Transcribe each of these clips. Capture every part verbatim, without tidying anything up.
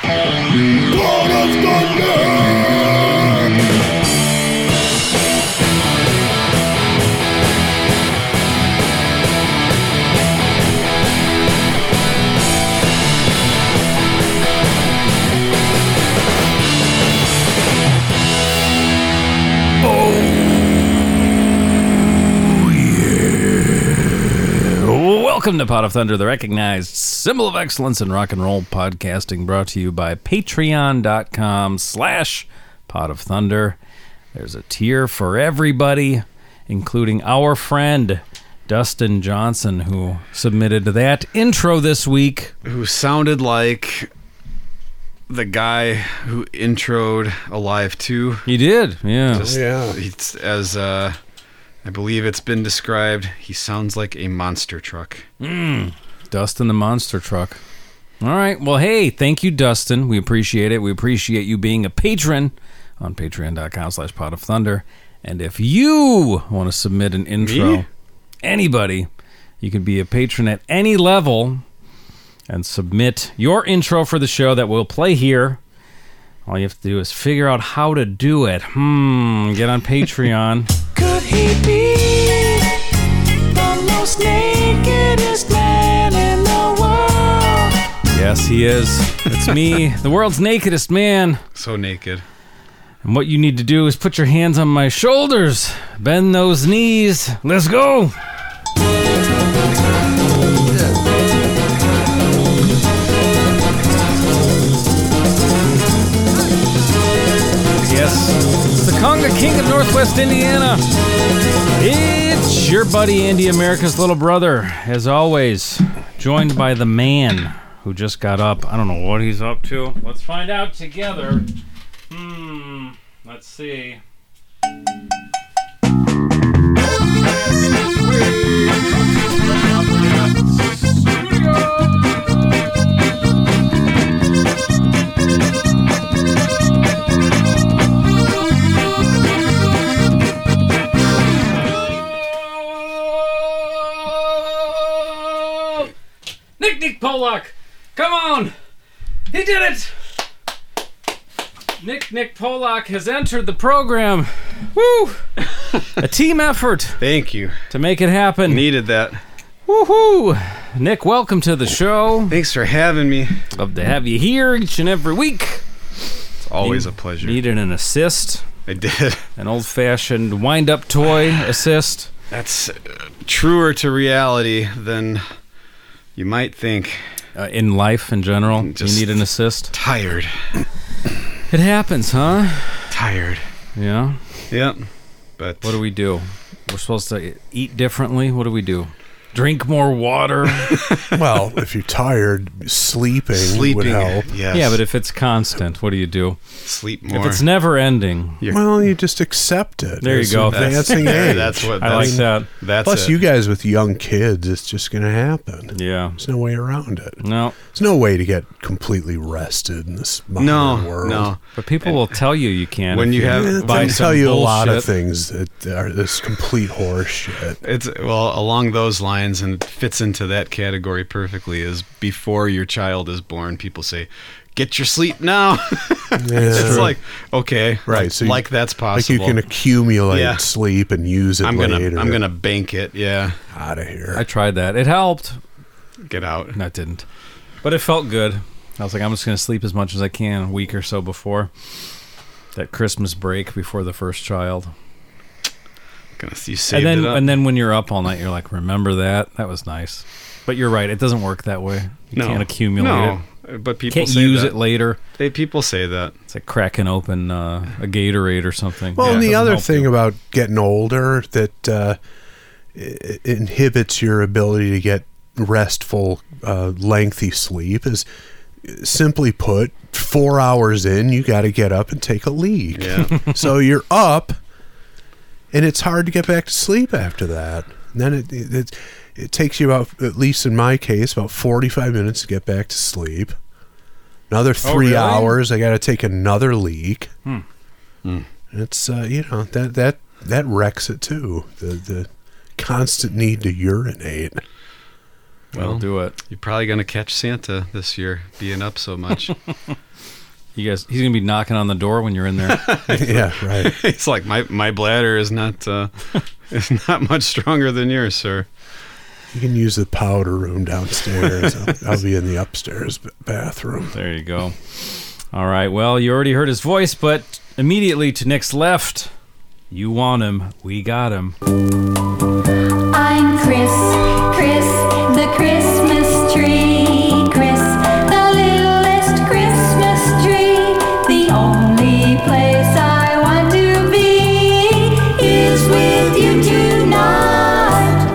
God of Thunder! Welcome to Pot of Thunder, the recognized symbol of excellence in rock and roll podcasting, brought to you by patreon.com slash Pot of Thunder. There's a tier for everybody, including our friend Dustin Johnson, who submitted that intro this week. Who sounded like the guy who introed Alive two. He did, yeah. Just, oh, yeah. It's, as uh, I believe it's been described, he sounds like a monster truck. Mm, Dustin the monster truck. All right, well, hey, thank you, Dustin. We appreciate it. We appreciate you being a patron on patreon.com slash Pot of Thunder. And if you want to submit an intro, Me? anybody, you can be a patron at any level and submit your intro for the show that we'll play here. All you have to do is figure out how to do it. Hmm, get on Patreon. Could he be the most nakedest man in the world? Yes, he is. It's me, the world's nakedest man. So naked. And what you need to do is put your hands on my shoulders, bend those knees. Let's go. Yes, the Conga King of Northwest Indiana. It's your buddy Andy, America's little brother, as always, joined by the man who just got up. I don't know what he's up to. Let's find out together. Hmm, let's see. Nick Nick Polak, come on! He did it! Nick Nick Polak has entered the program. Woo! A team effort Thank you. to make it happen. Needed that. Woohoo! Nick, welcome to the show. Thanks for having me. Love to have you here each and every week. It's always Need- a pleasure. Needed an assist, I did. an old-fashioned wind-up toy assist. That's uh, truer to reality than you might think. Uh, in life in general, Just you need an assist. Tired. It happens, huh? Tired. Yeah. Yep. But What do we do? We're supposed to eat differently. What do we do? Drink more water. Well, if you're tired, sleeping, sleeping would help. Yes. Yeah, but if it's constant, what do you do? sleep more. If it's never ending, You're- Well, you just accept it. There you It's go. Advancing That's- age. that's what- I like that. That's Plus, it. you guys with young kids, it's just going to happen. Yeah. There's no way around it. No, There's no way to get completely rested in this modern no, world. no. but people will tell you you can. When if you have- Yeah, buy they some tell you a lot of bullshit. things that are this complete horse shit. It's well along those lines, and it fits into that category perfectly. Is before your child is born, people say, "Get your sleep now." It's like okay, Right, like, so you- like that's Like possible. you can accumulate Yeah. sleep and use it I'm gonna, later. I'm gonna bank it. Yeah, out of here. I tried that. It helped. get out. No, it didn't. But it felt good. I was like, I'm just going to sleep as much as I can a week or so before that Christmas break before the first child. Gonna you saved And then it up. and then when you're up all night, you're like, remember that? That was nice. But you're right. It doesn't work that way. You no, can't accumulate no, it. but people Can't say use that. it later. They people say that. It's like cracking open uh, a Gatorade or something. Well, Yeah, and it the doesn't other help thing you. about getting older that uh, it inhibits your ability to get restful, uh, lengthy sleep is, simply put, four hours in, you got to get up and take a leak. Yeah. So you're up, and it's hard to get back to sleep after that. And then it, it it it takes you about, at least in my case, about forty-five minutes to get back to sleep. Another three really? hours, I got to take another leak. Hmm. Mm. It's uh, you know that that that wrecks it too. The the constant need to urinate. That'll do it. You're probably going to catch Santa this year, being up so much. You guys, he's gonna be knocking on the door when you're in there. Yeah, right. It's like my my bladder is not uh, is not much stronger than yours, sir. You can use the powder room downstairs. I'll, I'll be in the upstairs b- bathroom. There you go. All right. Well, you already heard his voice, but immediately to Nick's left, you want him, we got him. I'm Chris, Chris, the Christmas tree. Chris, the littlest Christmas tree. The only place I want to be is with you tonight.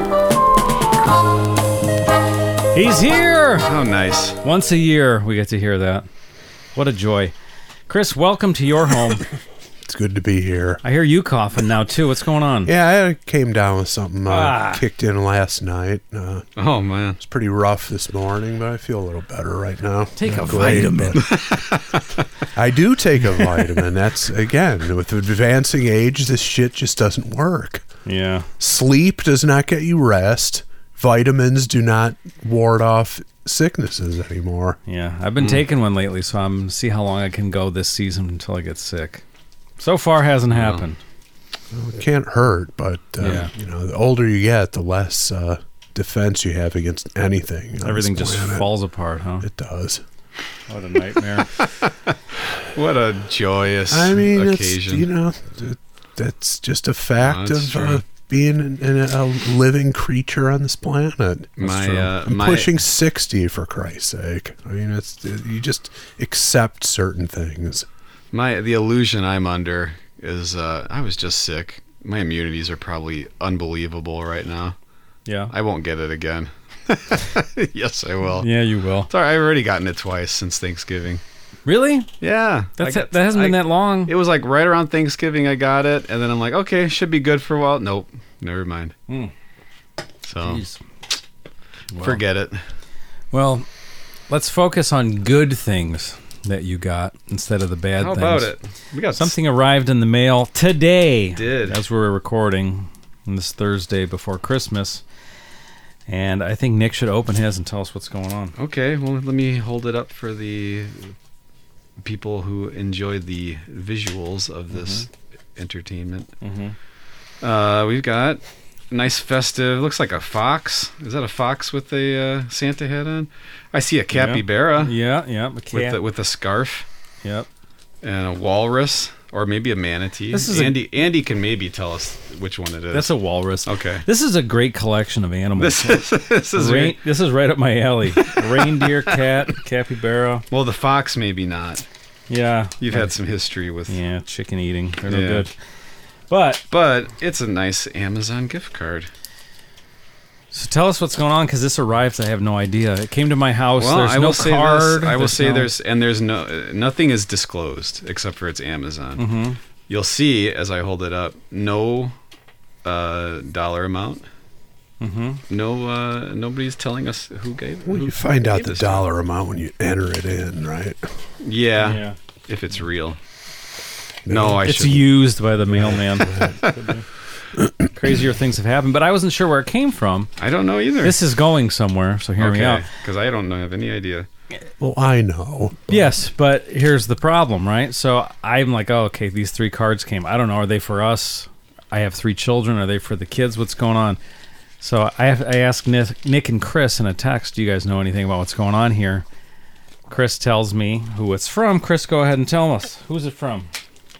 He's here! How nice. Once a year, we get to hear that. What a joy. Chris, welcome to your home. It's good to be here. I hear you coughing now, too. What's going on? Yeah, I came down with something uh, Ah. kicked in last night. Uh, Oh, man. it's pretty rough this morning, but I feel a little better right now. Take a Not great, vitamin. but- I do take a vitamin. That's, again, with advancing age, this shit just doesn't work. Yeah. Sleep does not get you rest. Vitamins do not ward off sicknesses anymore. Yeah. I've been taking one lately, so I'm see how long I can go this season until I get sick. So far, hasn't happened. It can't hurt, but uh, Yeah. you know, the older you get, the less uh, defense you have against anything. on this Everything just planet. falls apart, huh? It does. What a nightmare. What a joyous I mean, occasion. it's, you know, th- that's just a fact No, it's of true. uh, being an, an, a living creature on this planet. my true. uh, I'm my pushing sixty, for Christ's sake. I mean, it's you just accept certain things. my the illusion I'm under is uh, I was just sick. My immunities are probably unbelievable right now. Yeah. I won't get it again. Yes, I will. Yeah, you will. Sorry, I've already gotten it twice since Thanksgiving. Really? Yeah, That's I it. got- That hasn't been I- that long. It was like right around Thanksgiving I got it, and then I'm like, okay, should be good for a while. Nope, never mind. Hmm. So Jeez. Well. forget it. Well, let's focus on good things that you got instead of the bad How things. about it? We got Something arrived in the mail today. Did. As we're recording on this Thursday before Christmas. And I think Nick should open his and tell us what's going on. Okay, well, let me hold it up for the people who enjoy the visuals of this Mm-hmm. entertainment. Uh, we've got a nice festive, looks like a fox. Is that a fox with a uh, Santa hat on? I see a capybara Yeah, yeah. A with, cat. the, with a scarf Yep. and a walrus, or maybe a manatee. This is a- Andy, Andy can maybe tell us which one it is. That's a walrus. Okay. This is a great collection of animals. This is, this is Rain, this is right up my alley. Reindeer, cat, capybara. well, the fox maybe not. Yeah. You've had some history with Yeah, chicken eating. They're no Yeah. good. But But it's a nice Amazon gift card. so tell us what's going on because this arrived. I have no idea. It came to my house. Well, there's I no will say card. this. I will There's say no- there's and there's no nothing is disclosed except for it's Amazon. Mhm. You'll see as I hold it up, no uh, dollar amount. Mhm. No, uh, nobody's telling us who gave. Well, who you find out gave the this dollar amount when you enter it in, right? one. Yeah, Yeah. if it's real. No, I It's should. used by the mailman. Crazier things have happened, but I wasn't sure where it came from. I don't know either. This is going somewhere, so hear me out. because I don't know, have any idea. Well, I know. Yes, but here's the problem, right? So I'm like, oh, okay, these three cards came. I don't know. Are they for us? I have three children. Are they for the kids? What's going on? So I have, I asked Nick, Nick and Chris in a text, do you guys know anything about what's going on here? Chris tells me who it's from. Chris, go ahead and tell us. Who's it from?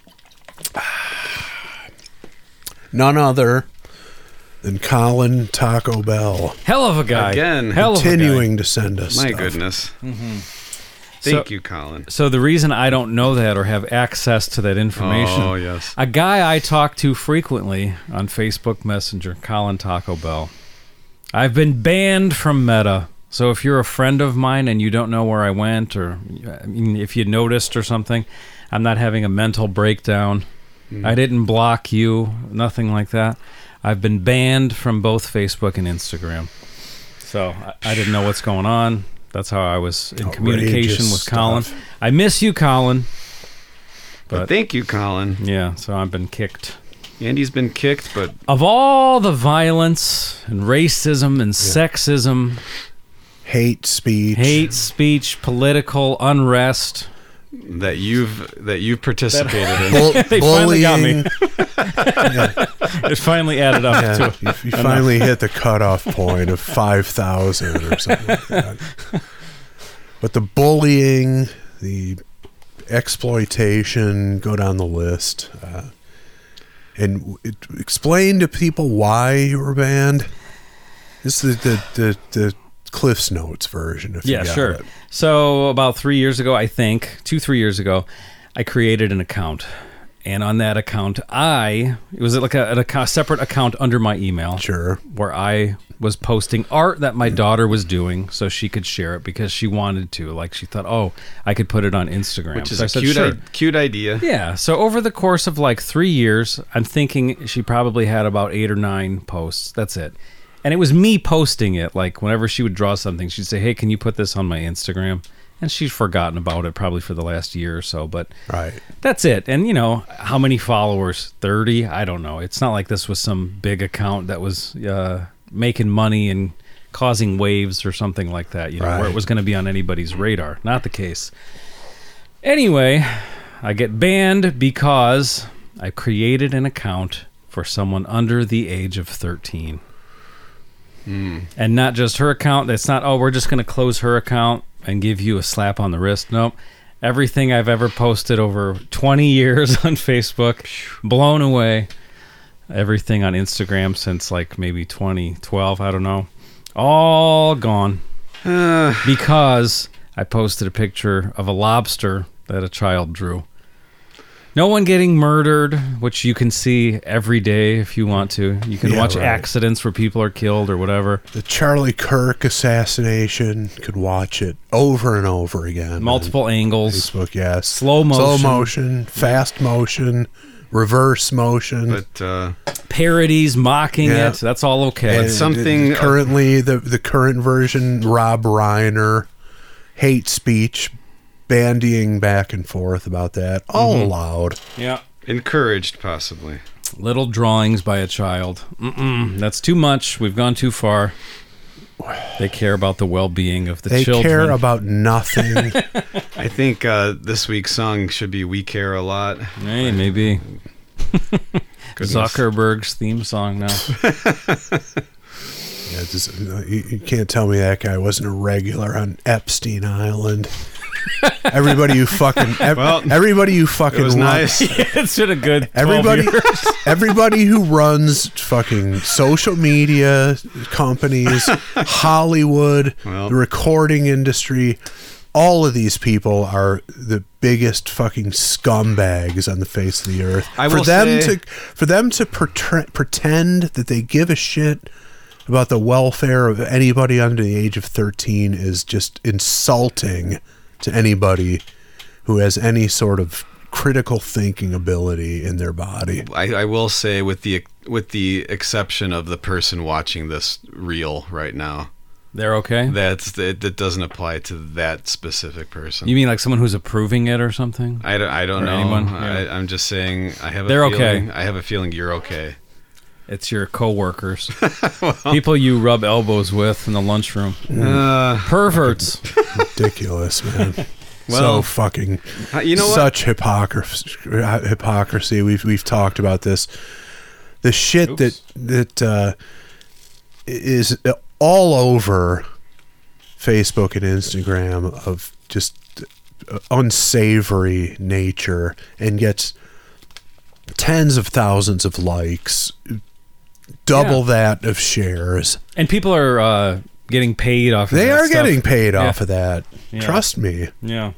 None other than Colin Taco Bell, Hell of a guy. Again. Hell of a guy. continuing to send us My stuff. goodness. Mm-hmm. Thank So- you, Colin. So the reason I don't know that or have access to that information, Oh yes. a guy I talk to frequently on Facebook Messenger, Colin Taco Bell. I've been banned from Meta. So if you're a friend of mine and you don't know where I went, or I mean, if you noticed or something, I'm not having a mental breakdown. I didn't block you, nothing like that. I've been banned from both Facebook and Instagram. So I, I didn't know what's going on. That's how I was in communication Outrageous with Colin. stuff. I miss you, Colin. But But thank you, Colin. yeah, so I've been kicked. Andy's been kicked, but Of all the violence and racism and sexism hate speech. hate speech, political unrest. that you've that you've participated in. Bull- They finally got me. bullying. It finally added up Yeah, to you, you finally hit the cutoff point of five thousand or something like that. But the bullying, the exploitation, go down the list. Uh, and it, explain to people why you were banned. This is the, the, the, the Cliff's Notes version. If Yeah, you got sure. it. So about three years ago, I think, two, three years ago, I created an account. And on that account, I, it was like a, an account, separate account under my email. Sure. Where I was posting art that my daughter was doing so she could share it because she wanted to. Like she thought, oh, I could put it on Instagram. Which is So I a said, cute, sure. I- cute idea. Yeah. So over the course of like three years, I'm thinking she probably had about eight or nine posts. That's it. And it was me posting it. Like whenever she would draw something, she'd say, hey, can you put this on my Instagram? And she's forgotten about it probably for the last year or so. But Right. that's it. And, you know, how many followers? thirty? I don't know. It's not like this was some big account that was uh, making money and causing waves or something like that, you know, Right. where it was going to be on anybody's radar. Not the case. Anyway, I get banned because I created an account for someone under the age of thirteen. And not just her account. That's not, oh, we're just going to close her account and give you a slap on the wrist. Nope. Everything I've ever posted over twenty years on Facebook, blown away. Everything on Instagram since like maybe twenty twelve, I don't know. All gone. Uh, Because I posted a picture of a lobster that a child drew. No one getting murdered, which you can see every day if you want to. You can Yeah, watch right. accidents where people are killed or whatever. The Charlie Kirk assassination, could watch it over and over again. Multiple on angles. Facebook, yes. Slow Slow motion. motion, fast motion, reverse motion. but uh, Parodies, mocking Yeah. it. That's all okay. And something- currently the the current version, Rob Reiner, hate speech, bandying back and forth about that, all Mm-hmm. allowed. Yeah. encouraged, possibly. Little drawings by a child. Mm-mm, that's too much. We've gone too far. They care about the well-being of the They children. care about nothing. I think uh, this week's song should be "We Care a Lot." Hey, maybe. Goodness. Zuckerberg's theme song now. Yeah, just, you, you can't tell me that guy wasn't a regular on Epstein Island. Everybody who fucking ev- Well, everybody who fucking It was run- nice. It's been a good twelve Everybody, years. everybody who runs fucking social media companies, Hollywood, Well. the recording industry, all of these people are the biggest fucking scumbags on the face of the earth. I for will them say- to for them to pretend, pretend that they give a shit about the welfare of anybody under the age of thirteen is just insulting to anybody who has any sort of critical thinking ability in their body. I, I will say, with the with the exception of the person watching this reel right now, They're okay? that's that, that doesn't apply to that specific person. You mean like someone who's approving it or something? I don't, I don't Or know. anyone? I, Yeah. I'm just saying. I have. A They're feeling, okay. I have a feeling you're okay. It's your coworkers. People you rub elbows with in the lunchroom. Uh, Perverts. Ridiculous, man. Well, so fucking uh, you know what? such hypocrisy hypocrisy we've we've talked about this, the shit Oops. that that uh is all over Facebook and Instagram of just unsavory nature and gets tens of thousands of likes, double Yeah. that of shares. And people are uh, getting paid off of They that are stuff. getting paid Yeah. off of that. Yeah. Trust me. Yeah.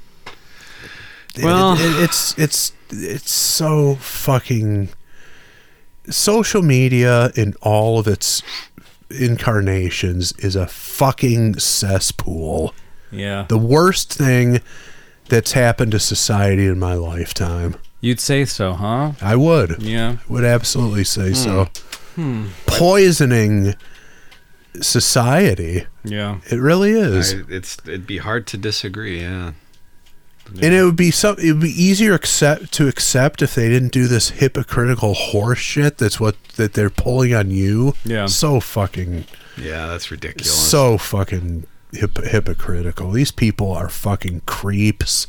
Well- It- it- it's it's it's so fucking social media in all of its incarnations is a fucking cesspool. Yeah. The worst thing that's happened to society in my lifetime. You'd say so, huh? I would. Yeah. Would absolutely say so. Hmm. Poisoning society. Yeah. It really is. I, it's it'd be hard to disagree. Yeah. And it would be some. It would be easier accept to accept if they didn't do this hypocritical horse shit. That's what that they're pulling on you. Yeah. So fucking. Yeah, that's ridiculous. So fucking hip- hypocritical. These people are fucking creeps.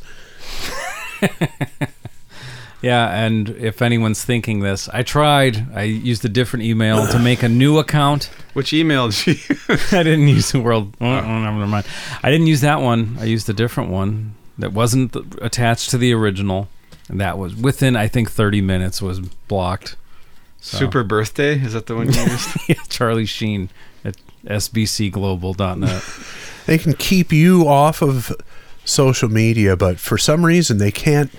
Yeah, and if anyone's thinking this, I tried. I used a different email to make a new account. Which email did you use? I didn't use the world. Oh, never mind. I didn't use that one. I used a different one that wasn't attached to the original, and that was within, I think, thirty minutes was blocked. So. Super Birthday? Is that the one you used? Yeah, Charlie Sheen at s b c global dot net. They can keep you off of social media, but for some reason they can't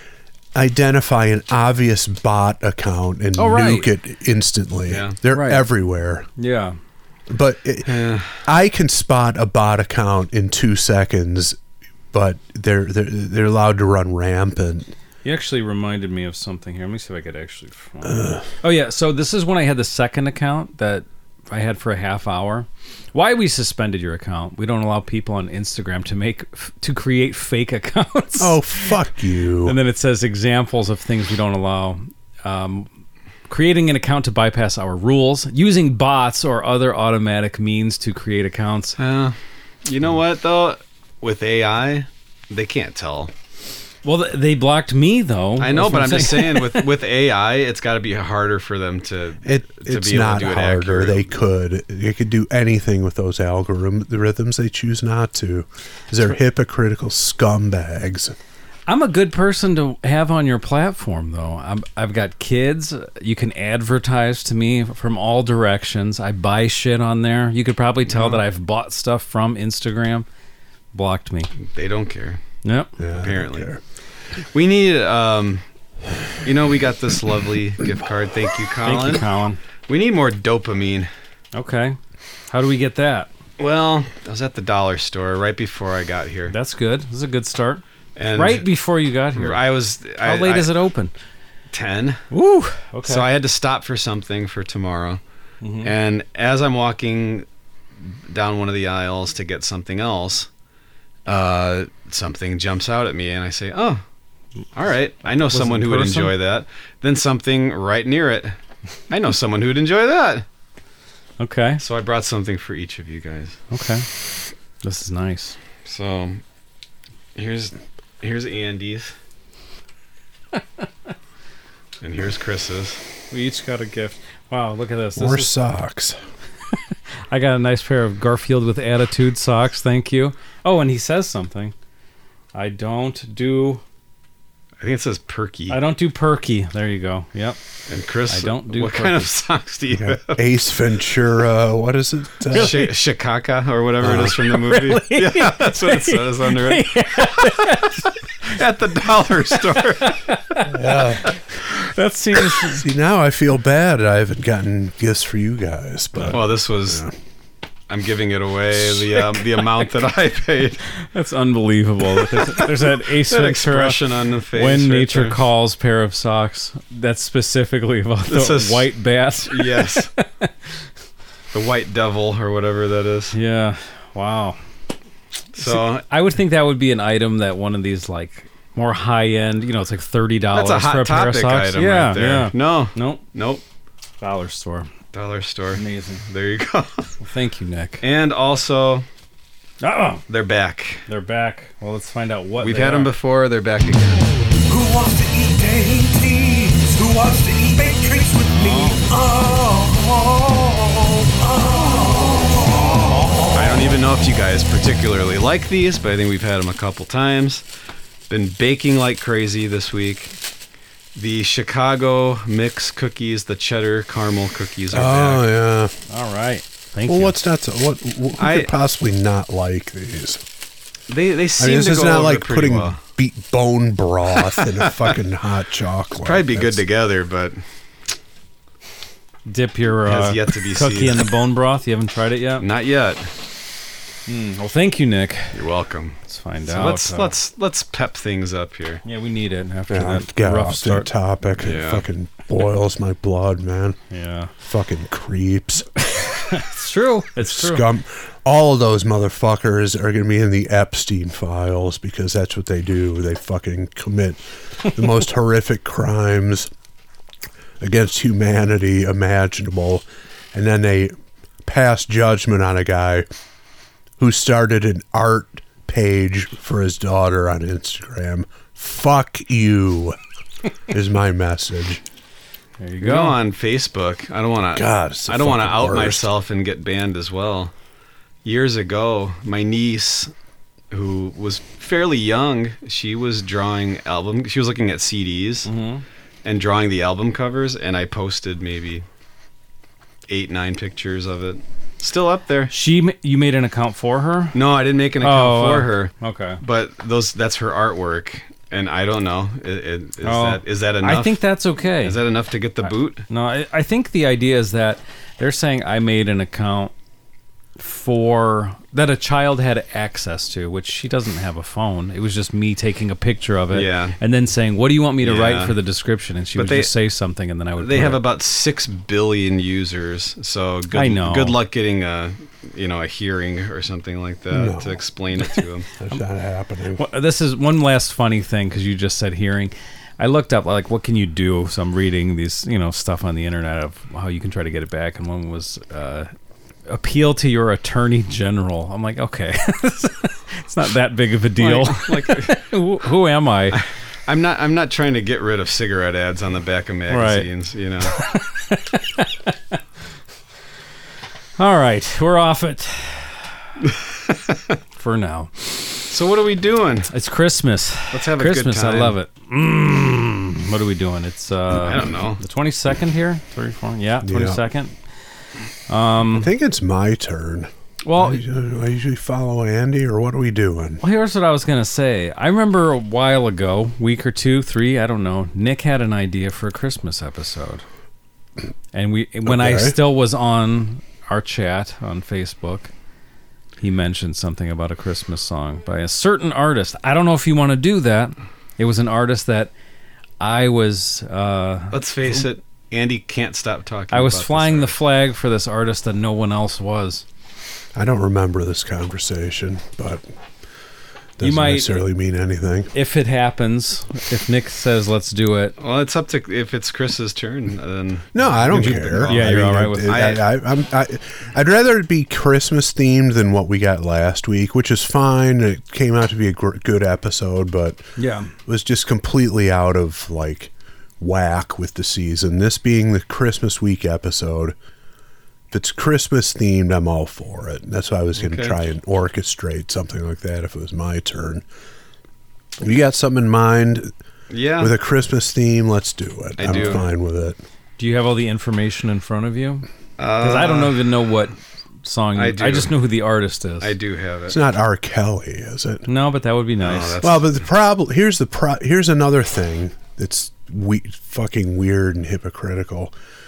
identify an obvious bot account and Oh, right. nuke it instantly. Yeah. They're Right. everywhere. Yeah. But it, Yeah. I can spot a bot account in two seconds, but they're they're they're allowed to run rampant. You actually reminded me of something here. Let me see if I could actually find it. Oh, yeah. So this is when I had the second account that I had for a half hour. Why we suspended your account? We don't allow people on Instagram to make to create fake accounts. Oh, fuck you. And then it says examples of things we don't allow. Um, creating an account to bypass our rules, using bots or other automatic means to create accounts. Uh, you know what, though? With A I, they can't tell. Well, th- they blocked me, though. I know, That's but what I'm just saying, with, with A I, it's got to be harder for them to, It, to it's be able not to do it harder. accurate. They could. They could do anything with those algorithms. They choose not to. They're hypocritical scumbags. I'm a good person to have on your platform, though. I'm, I've got kids. You can advertise to me from all directions. I buy shit on there. You could probably tell that I've bought stuff from Instagram. Blocked me. They don't care. Yep. Yeah, I don't Apparently. care. We need, um, you know, we got this lovely gift card. Thank you, Colin. Thank you, Colin. We need more dopamine. Okay. How do we get that? Well, I was at the dollar store right before I got here. That's good. This is a good start. And Right before you got here. I was. How I, late I, is it open? ten. Woo. Okay. So I had to stop for something for tomorrow. Mhm. And as I'm walking down one of the aisles to get something else, uh, something jumps out at me, and I say, "Oh, all right. I know Was it someone a who would person? enjoy that." Then something right near it. I know someone who would enjoy that. Okay. So I brought something for each of you guys. Okay. This is nice. So here's here's Andy's, and here's Chris's. We each got a gift. Wow, look at this. This More is- socks. I got a nice pair of Garfield with attitude socks. Thank you. Oh, and he says something. I don't do. I think it says Perky. I don't do perky. There you go. Yep. And Chris, I don't do what kind of Perky. socks do you Yeah. have? Ace Ventura. What is it? Uh, Sh- Shikaka or whatever it is from the movie. Yeah, that's what it says under it. At the dollar store. yeah. That seems. See, now I feel bad. I haven't gotten gifts for you guys, but Well, this was. I'm giving it away. The um, the amount that I paid. That's unbelievable. There's, there's that Ace That Ventura, expression on the face. when right nature there. calls pair of socks. That's specifically about This the is- white bat. Yes. The white devil or whatever that is. Yeah. Wow. So I would think that would be an item that one of these like more high end. You know, it's like thirty dollars that's a for a hot pair of topic socks. item yeah. right there. Yeah. No. Nope. Nope. Dollar store. Dollar store. Amazing. There you go. Well, thank you, Nick. And also, Oh, they're back. they're back. Well, let's find out what We've they had them are. before. They're back again. Who wants to eat dainties? Who wants to eat baked treats with me? Oh, oh, oh. I don't even know if you guys particularly like these, but I think we've had them a couple times. Been baking like crazy this week. The Chicago mix cookies, the cheddar caramel cookies are oh back. yeah. All right. Thank Well, you. what's not to what? Who could I- possibly not like these? They they I seem mean, this to is go not over like pretty putting well. beat bone broth in a fucking hot chocolate. Probably be good That's- together, but Dip your uh, Has yet to be cookie seen. in the bone broth. You haven't tried it yet? not yet. Mm, well, thank you, Nick. You're welcome. Let's find So out. let's uh, let's let's pep things up here. Yeah, we need it after Yeah, that get rough off start. that topic. It Yeah. fucking boils my blood, man. Yeah, Fucking creeps. it's true. It's true. Scum. All of those motherfuckers are going to be in the Epstein files because that's what they do. They fucking commit the most horrific crimes against humanity imaginable, and then they pass judgment on a guy who started an art page for his daughter on Instagram. Fuck you is my message. There you Go go. on Facebook. I don't want to. God, it's the I don't want to fucking out worst. myself and get banned as well. Years ago, my niece, who was fairly young, she was drawing album. She was looking at C Ds Mm-hmm. and drawing the album covers, and I posted maybe eight, nine pictures of it. Still up there. She, ma- you made an account for her? No, I didn't make an account Oh, for uh, her. Okay. But those that's her artwork, and I don't know. I- I- Is, Oh, that is that enough? I think that's okay. Is that enough to get the boot? No, I, I think the idea is that they're saying I made an account for that a child had access to, which she doesn't have a phone. It was just me taking a picture of it, Yeah. and then saying, "What do you want me to Yeah. write for the description?" And she But would they- just say something, and then I would. They put have it. about six billion users, so good, I know. good luck getting a, you know, a hearing or something like that No. to explain it to them. That's not happening. Well, this is one last funny thing because you just said hearing. I looked up like what can you do? So I'm reading these you know stuff on the internet of how you can try to get it back, and one was uh, appeal to your attorney general. I'm like, okay, it's not that big of a deal. Like, who, who am I? I'm not. I'm not trying to get rid of cigarette ads on the back of magazines. You know. All right, we're off it for now. So what are we doing? It's Christmas. Let's have a good Christmas. time. I love it. Mm, what are we doing? It's uh, I don't know. the twenty-second here. thirty-four Yeah, twenty-second. I think it's my turn. Well, I, I usually follow Andy, or what are we doing? Well, here's what I was going to say. I remember a while ago, week or two, three, I don't know, Nick had an idea for a Christmas episode. And we when I Okay. still was on our chat on Facebook, he mentioned something about a Christmas song by a certain artist. I don't know if you want to do that. It was an artist that I was uh, Let's face it. Andy can't stop talking. I was about this flying the artist. flag for this artist that no one else was. I don't remember this conversation, but doesn't You might- necessarily mean anything. If it happens, if Nick says let's do it, Well, it's up to if it's Chris's turn. Then No, I don't You- care. Yeah, I you're mean, all right with it- that. I, I, I'm, I, I'd rather it be Christmas themed than what we got last week, which is fine. It came out to be a gr- good episode, but yeah. it was just completely out of like whack with the season. This being the Christmas week episode, if it's Christmas themed, I'm all for it. That's why I was going to Okay. try and orchestrate something like that if it was my turn. If you got something in mind yeah, with a Christmas theme, let's do it. I I'm do. fine with it. Do you have all the information in front of you? Because I don't Uh, even know what song. I I, do. I just know who the artist is. I do have It's it. not R. Kelly, is it? No, but that would be nice. that's- Well, but the problem here's the pro, here's another thing that's we, fucking weird and hypocritical.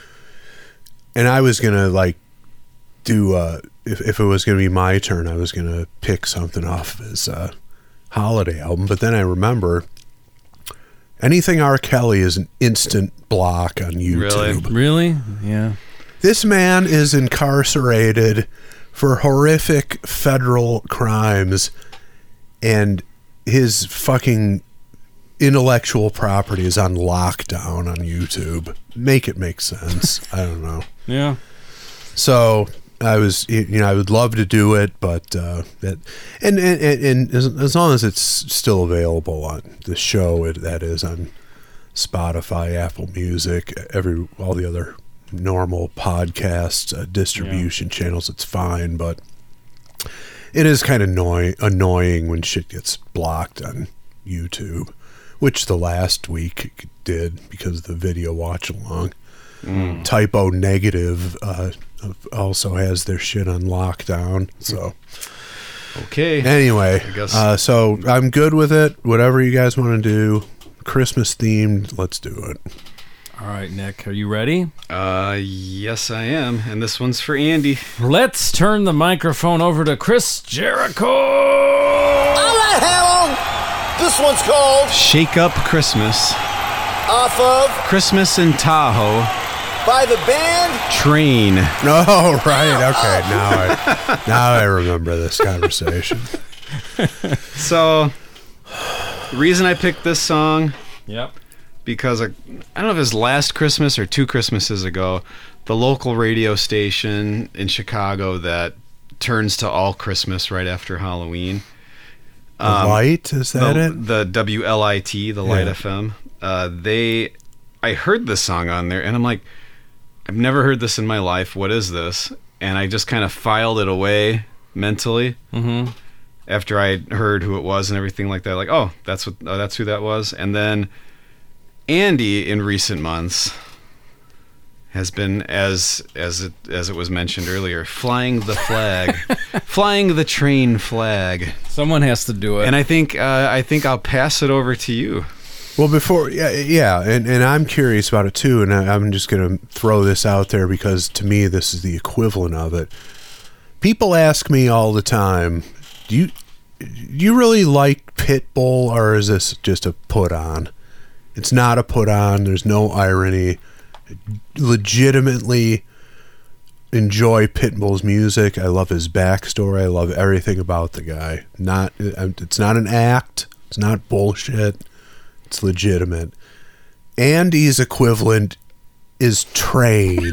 And I was gonna like do uh, if if it was gonna be my turn, I was gonna pick something off of his uh, holiday album. But then I remember anything R. Kelly is an instant block on YouTube. Really? Yeah. This man is incarcerated for horrific federal crimes, and his fucking intellectual property is on lockdown on YouTube. Make it make sense. I don't know. Yeah. So I was, you know, I would love to do it, but uh, that, and and, and, and as, as long as it's still available on the show, it, that is on Spotify, Apple Music, every all the other normal podcast uh, distribution channels, it's fine. But it is kind of annoying, annoying when shit gets blocked on YouTube, which the last week did because of the video watch along. Mm. Typo Negative uh, also has their shit on lockdown. So Okay. anyway, I guess- uh, so I'm good with it. Whatever you guys want to do, Christmas themed, let's do it. All right, Nick, are you ready? Uh, yes, I am, and this one's for Andy. Let's turn the microphone over to Chris Jericho. All right, Harold. This one's called Shake Up Christmas. Off of Christmas in Tahoe. by the band. Train. Oh, right. Okay. Now I, now I remember this conversation. So, the reason I picked this song, Yep. because I, I don't know if it was last Christmas or two Christmases ago, the local radio station in Chicago that turns to all Christmas right after Halloween. The Light, is that the, it? The W L I T, the Light Yeah. F M. Uh, they, I heard this song on there, and I'm like, I've never heard this in my life. What is this? And I just kind of filed it away mentally. Mm-hmm. After I heard who it was and everything like that, like, oh, that's what, oh, that's who that was. And then Andy, in recent months, has been, as as it as it was mentioned earlier, flying the flag, flying the train flag. Someone has to do it. And I think uh, I think I'll pass it over to you. Well, before, yeah, yeah, and, and I'm curious about it too, and I, I'm just going to throw this out there because to me this is the equivalent of it. People ask me all the time, do you do you really like Pitbull, or is this just a put on? It's not a put on. There's no irony. Legitimately enjoy Pitbull's music. I love his backstory. I love everything about the guy. Not, it's not an act. It's not bullshit. It's legitimate. Andy's equivalent is Train.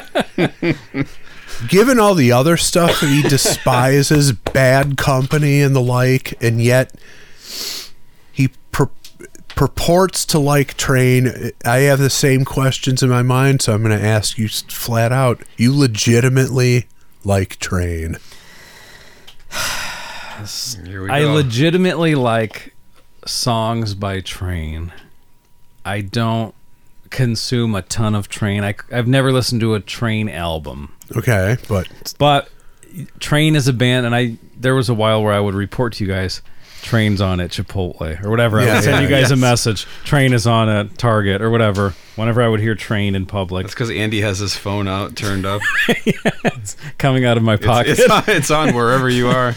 Given all the other stuff that he despises, Bad Company and the like, and yet he pur- purports to like Train, I have the same questions in my mind, so I'm going to ask you flat out. You legitimately like Train? Here we I go. legitimately like songs by Train. I don't consume a ton of Train. I, I've never listened to a Train album. Okay, but But Train is a band, and I there was a while where I would report to you guys, Train's on at Chipotle or whatever. I Yeah, would send yeah, you guys a yes. message. Train is on at Target or whatever. Whenever I would hear Train in public, That's because Andy has his phone out, turned up. coming out of my It's, pocket. it's, on, it's on wherever you are.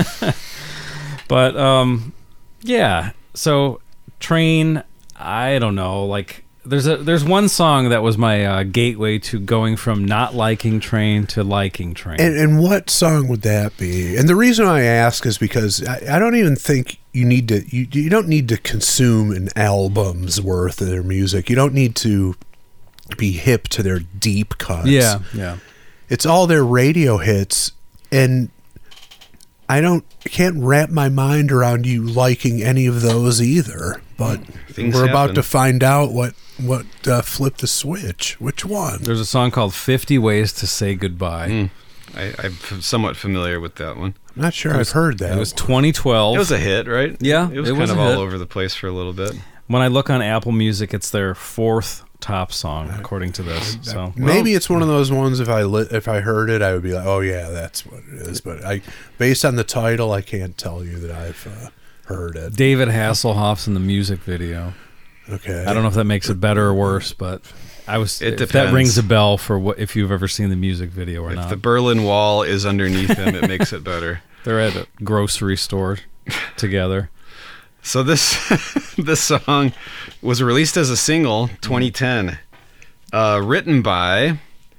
But um, yeah. So Train, I don't know. Like there's a there's one song that was my uh, gateway to going from not liking Train to liking Train. And, and what song would that be? And the reason I ask is because I, I don't even think you need to. You you don't need to consume an album's worth of their music. You don't need to be hip to their deep cuts. yeah, yeah. It's all their radio hits, and I don't can't wrap my mind around you liking any of those either. But Things we're about happen. to find out what what uh, flipped the switch. Which one? There's a song called fifty Ways to Say Goodbye. Mm. I, I'm f- somewhat familiar with that one. I'm not sure I've heard that. It was twenty twelve. It was a hit, right? Yeah, It was it kind was of a all hit. over the place for a little bit. When I look on Apple Music, it's their fourth top song according to this. So Maybe it's one of those ones. If I li- if I heard it, I would be like, "Oh yeah, that's what it is." But I, based on the title, I can't tell you that I've uh, heard it. David Hasselhoff's in the music video. Okay, I don't know if that makes it better or worse, but I was. It if that depends. rings a bell for what if you've ever seen the music video or If not. the Berlin Wall is underneath him, it makes it better. They're at a grocery store together. So this this song was released as a single, twenty ten, uh, written by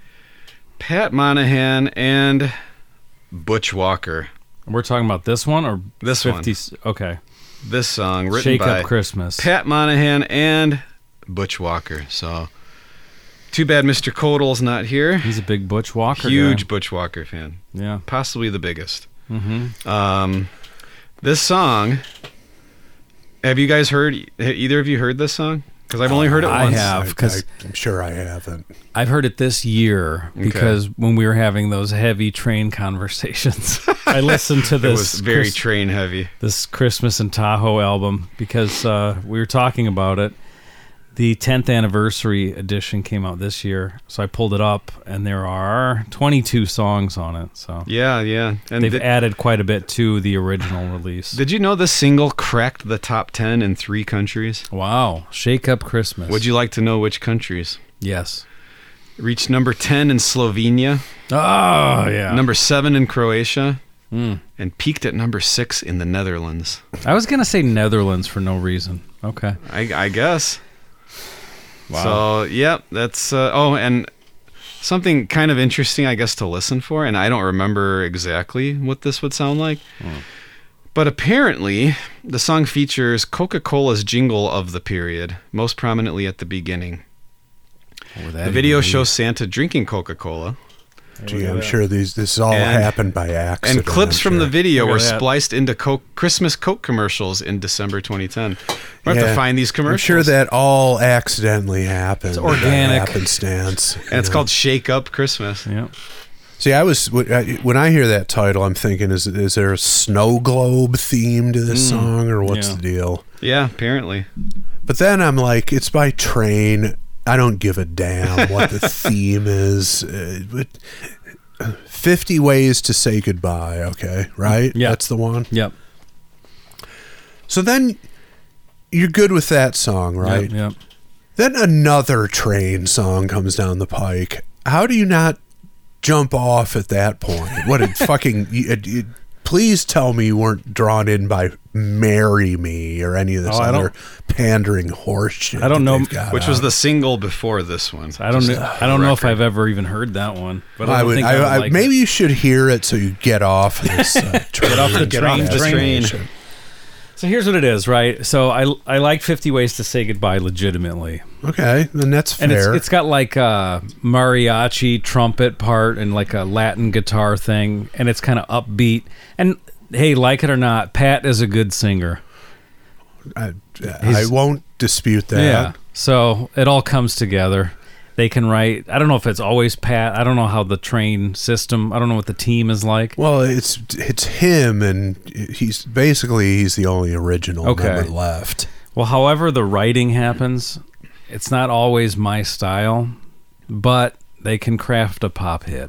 Pat Monahan and Butch Walker. We're talking about this one or This one. fifty? Okay. This song written Shake by Up Christmas. Pat Monahan and Butch Walker. So too bad Mister Kodel's not here. He's a big Butch Walker Huge guy. Butch Walker fan, Yeah. possibly the biggest. Mm-hmm. Um, this song. Have you guys heard? Either of you heard this song? Because I've only heard it I once. have. I, 'cause- I, I'm sure I haven't. I've heard it this year because when we were having those heavy Train conversations, I listened to It this was very Chris- train heavy. this Christmas in Tahoe album because uh, we were talking about it. The tenth anniversary edition came out this year, so I pulled it up, and there are twenty-two songs on it. So Yeah, yeah. And they've did, added quite a bit to the original release. did you know this single cracked the top ten in three countries? Wow, Shake Up Christmas. Would you like to know which countries? Yes. It reached number ten in Slovenia, Oh yeah. number seven in Croatia, Mm. and peaked at number six in the Netherlands. I was gonna say Netherlands for no reason. Okay. I, I guess. Wow. So, yep, that's... Uh, oh, and something kind of interesting, I guess, to listen for, and I don't remember exactly what this would sound like. Hmm. But apparently, the song features Coca-Cola's jingle of the period, most prominently at the beginning. What would that The video even be? shows Santa drinking Coca-Cola, Gee, I'm sure these this all And- happened by accident. And clips I'm from the sure. video Look were at that. spliced into Coke, Christmas Coke commercials in December twenty ten. We have Yeah. to find these I'm commercials. sure that all accidentally happened. It's organic. happenstance. and it's you know. called Shake Up Christmas. Yeah. See, I was when I hear that title, I'm thinking, is is there a snow globe theme to this song, or what's yeah. the deal? Yeah, apparently. But then I'm like, it's by Train. I don't give a damn what the theme is. Uh, but fifty Ways to Say Goodbye. Okay, right? Yeah. That's the one. Yep. So then you're good with that song, right? Yep. Yep. Then another Train song comes down the pike. How do you not jump off at that point? What a fucking... You, you, please tell me you weren't drawn in by Marry Me or any of this Oh, I other don't- pandering horse shit. I don't that know- they've got Which was out. the single before this one. I don't Just know. a I don't know if record. I've ever even heard that one. But I, I don't would, think I, I would I, like maybe it. you should hear it so you get off this. Uh, Get off the Get train. off the train. train. So here's what it is, right? So I I like fifty Ways to Say Goodbye legitimately. Okay, then that's And it's, fair. it's got like a mariachi trumpet part and like a Latin guitar thing, and it's kind of upbeat. And hey, like it or not, Pat is a good singer. I, I won't dispute that. Yeah. So it all comes together. They can write. I don't know if it's always Pat. I don't know how the Train system. I don't know what the team is like. Well, it's it's him, and he's basically he's the only original Okay. member left. Well, however the writing happens, it's not always my style, but they can craft a pop hit.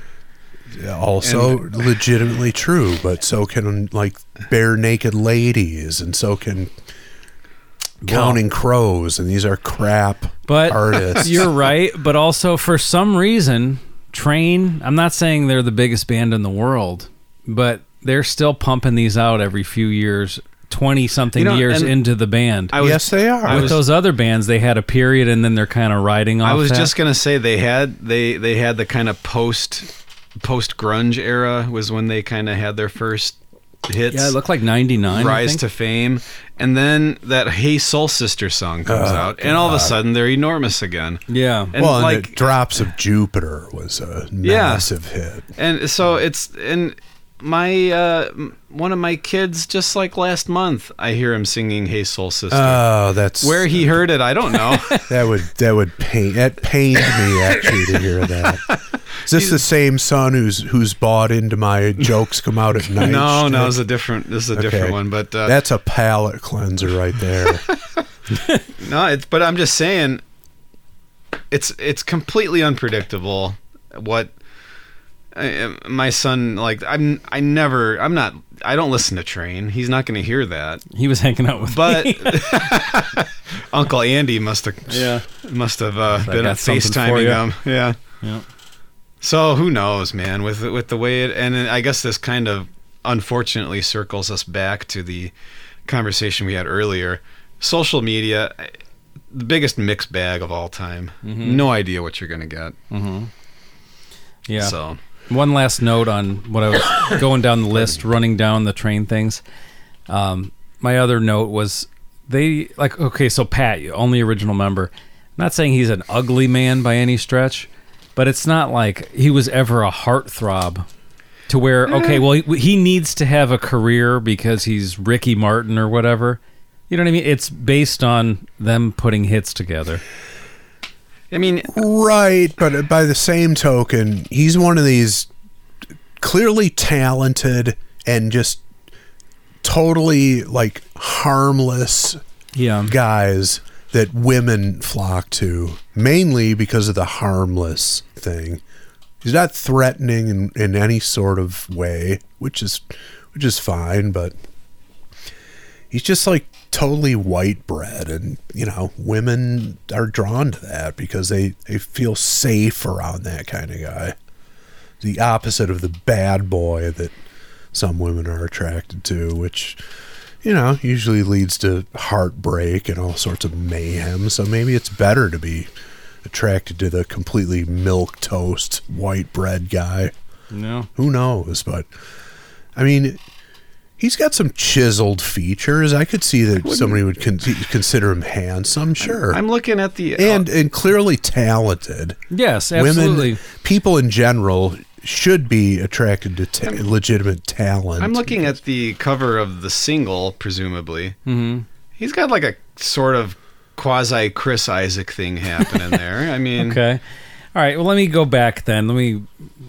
Also, legitimately true, but so can like Bare Naked Ladies, and so can Counting Crows, and these are crap But artists. you're right. But also, for some reason, Train, I'm not saying they're the biggest band in the world, but they're still pumping these out every few years, twenty-something You know, years and into the band. I was, Yes, they are. I With was, those other bands, they had a period, and then they're kind of riding off I was that. just gonna say they had they they had the kind of post post grunge era was when they kind of had their first hits. Yeah, it looked like ninety-nine. I Rise think. to fame, and then that "Hey Soul Sister" song comes Oh, out, and all of a sudden they're enormous again. Yeah. And well, and like, the Drops of Jupiter was a Yeah. massive hit. and so it's and my uh, m- one of my kids just like last month, I hear him singing "Hey Soul Sister." Oh, that's Where he heard it, I don't know. that would that would pain that pained me actually to hear that. Is this the same son who's who's bought into my jokes come out at night? no, no, shtick? it's a different. This is a Okay. different one, but uh, That's a palate cleanser right there. no, it's. But I'm just saying, it's it's completely unpredictable. What I, my son like, I'm I never. I'm not. I don't listen to Train. He's not going to hear that. He was hanging out with But me. Uncle Andy must have. Yeah. Must have uh, I been got something for FaceTiming you. him. Yeah. Yeah. So who knows, man? With with the way it, and I guess this kind of unfortunately circles us back to the conversation we had earlier. Social media, the biggest mixed bag of all time. No idea what you're gonna get. Yeah. So One last note on what I was going down the list, running down the Train things. Um, my other note was they like okay, so Pat, only original member. I'm not saying he's an ugly man by any stretch, but it's not like he was ever a heartthrob. To where okay, well he, he needs to have a career because he's Ricky Martin or whatever. You know what I mean? It's based on them putting hits together. I mean, Right, but by the same token, he's one of these clearly talented and just totally like harmless Yeah. guys that women flock to, mainly because of the harmless thing. He's not threatening in, in any sort of way, which is which is fine, but he's just like totally white bread, and you know, women are drawn to that because they, they feel safe around that kind of guy. The opposite of the bad boy that some women are attracted to, which, you know, usually leads to heartbreak and all sorts of mayhem. So maybe it's better to be attracted to the completely milk toast white bread guy. No. Who knows? But I mean, He's got some chiseled features. I could see that somebody would con- consider him handsome, sure. I'm looking at the... and and clearly talented. Yes, absolutely. Women, people in general should be attracted to ta- legitimate talent. I'm looking at the cover of the single, presumably. Mm-hmm. He's got like a sort of quasi Chris Isaac thing happening there. I mean... Okay. All right, well, let me go back then. Let me...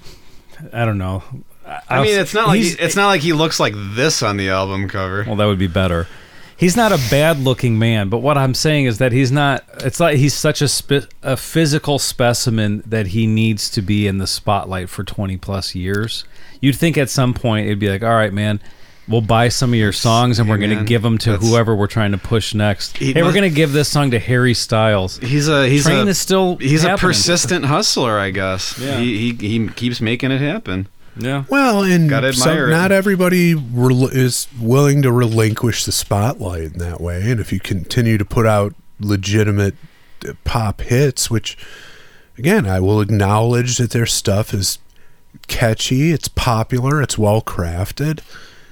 I don't know. I mean, it's not like he, it's not like he looks like this on the album cover. Well, that would be better. He's not a bad-looking man, but what I'm saying is that he's not. It's like he's such a spe- a physical specimen that he needs to be in the spotlight for twenty plus years. You'd think at some point it'd be like, all right, man, we'll buy some of your songs and Hey, we're going to man, give them to that's- whoever we're trying to push next. He Hey, we're must- going to give this song to Harry Styles. He's a he's Train a is still he's happening. a persistent hustler, I guess. Yeah. He, he he keeps making it happen. Yeah. Well, and Gotta some, admire it. not everybody rel- is willing to relinquish the spotlight in that way. And if you continue to put out legitimate uh, pop hits, which, again, I will acknowledge that their stuff is catchy, it's popular, it's well crafted.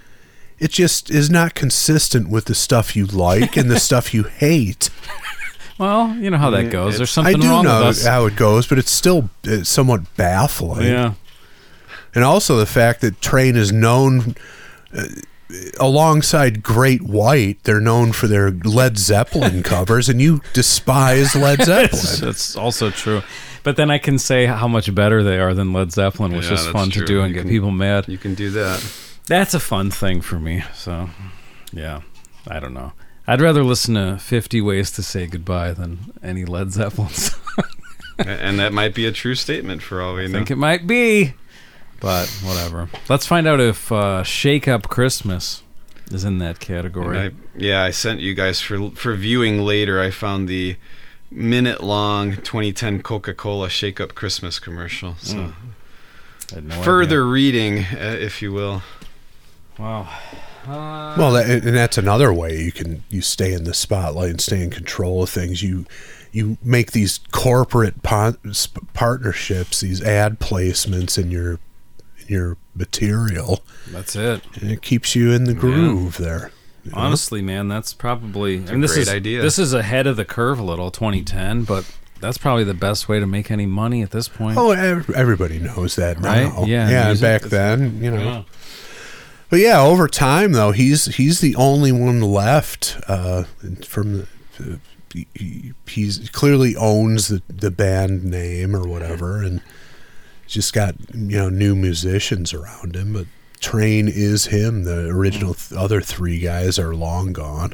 It just is not consistent with the stuff you like and the stuff you hate. Well, you know how that goes. There's I something do wrong know with us. how it goes, but it's still uh, somewhat baffling. Yeah. And also the fact that Train is known, uh, alongside Great White, they're known for their Led Zeppelin covers, and you despise Led Zeppelin. That's also true. But then I can say how much better they are than Led Zeppelin, which Yeah, is that's fun true. to do and You get can- people mad. You can do that. That's a fun thing for me. So, yeah, I don't know. I'd rather listen to fifty Ways to Say Goodbye than any Led Zeppelin song. And that might be a true statement for all we I know. think it might be, but whatever. Let's find out if uh, Shake Up Christmas is in that category. I, yeah, I sent you guys for for viewing later. I found the minute-long twenty ten Coca-Cola Shake Up Christmas commercial. So Mm. I had no further reading, uh, if you will. idea. Wow. Uh, Well, that, and that's another way you can you stay in the spotlight and stay in control of things. You you make these corporate pon- sp- partnerships, these ad placements in your in your material, that's it. and it keeps you in the groove there. you know? Honestly, man, that's probably. I a mean, this great is idea. this is ahead of the curve a little, twenty ten, but that's probably the best way to make any money at this point. Oh, ev- everybody knows that now. Right? Yeah, yeah. And music back is- then, you know. Yeah. But yeah, over time though, he's he's the only one left uh, from the. Uh, he, he's clearly owns the, the band name or whatever, and just got you know new musicians around him. But Train is him. The original th- other three guys are long gone.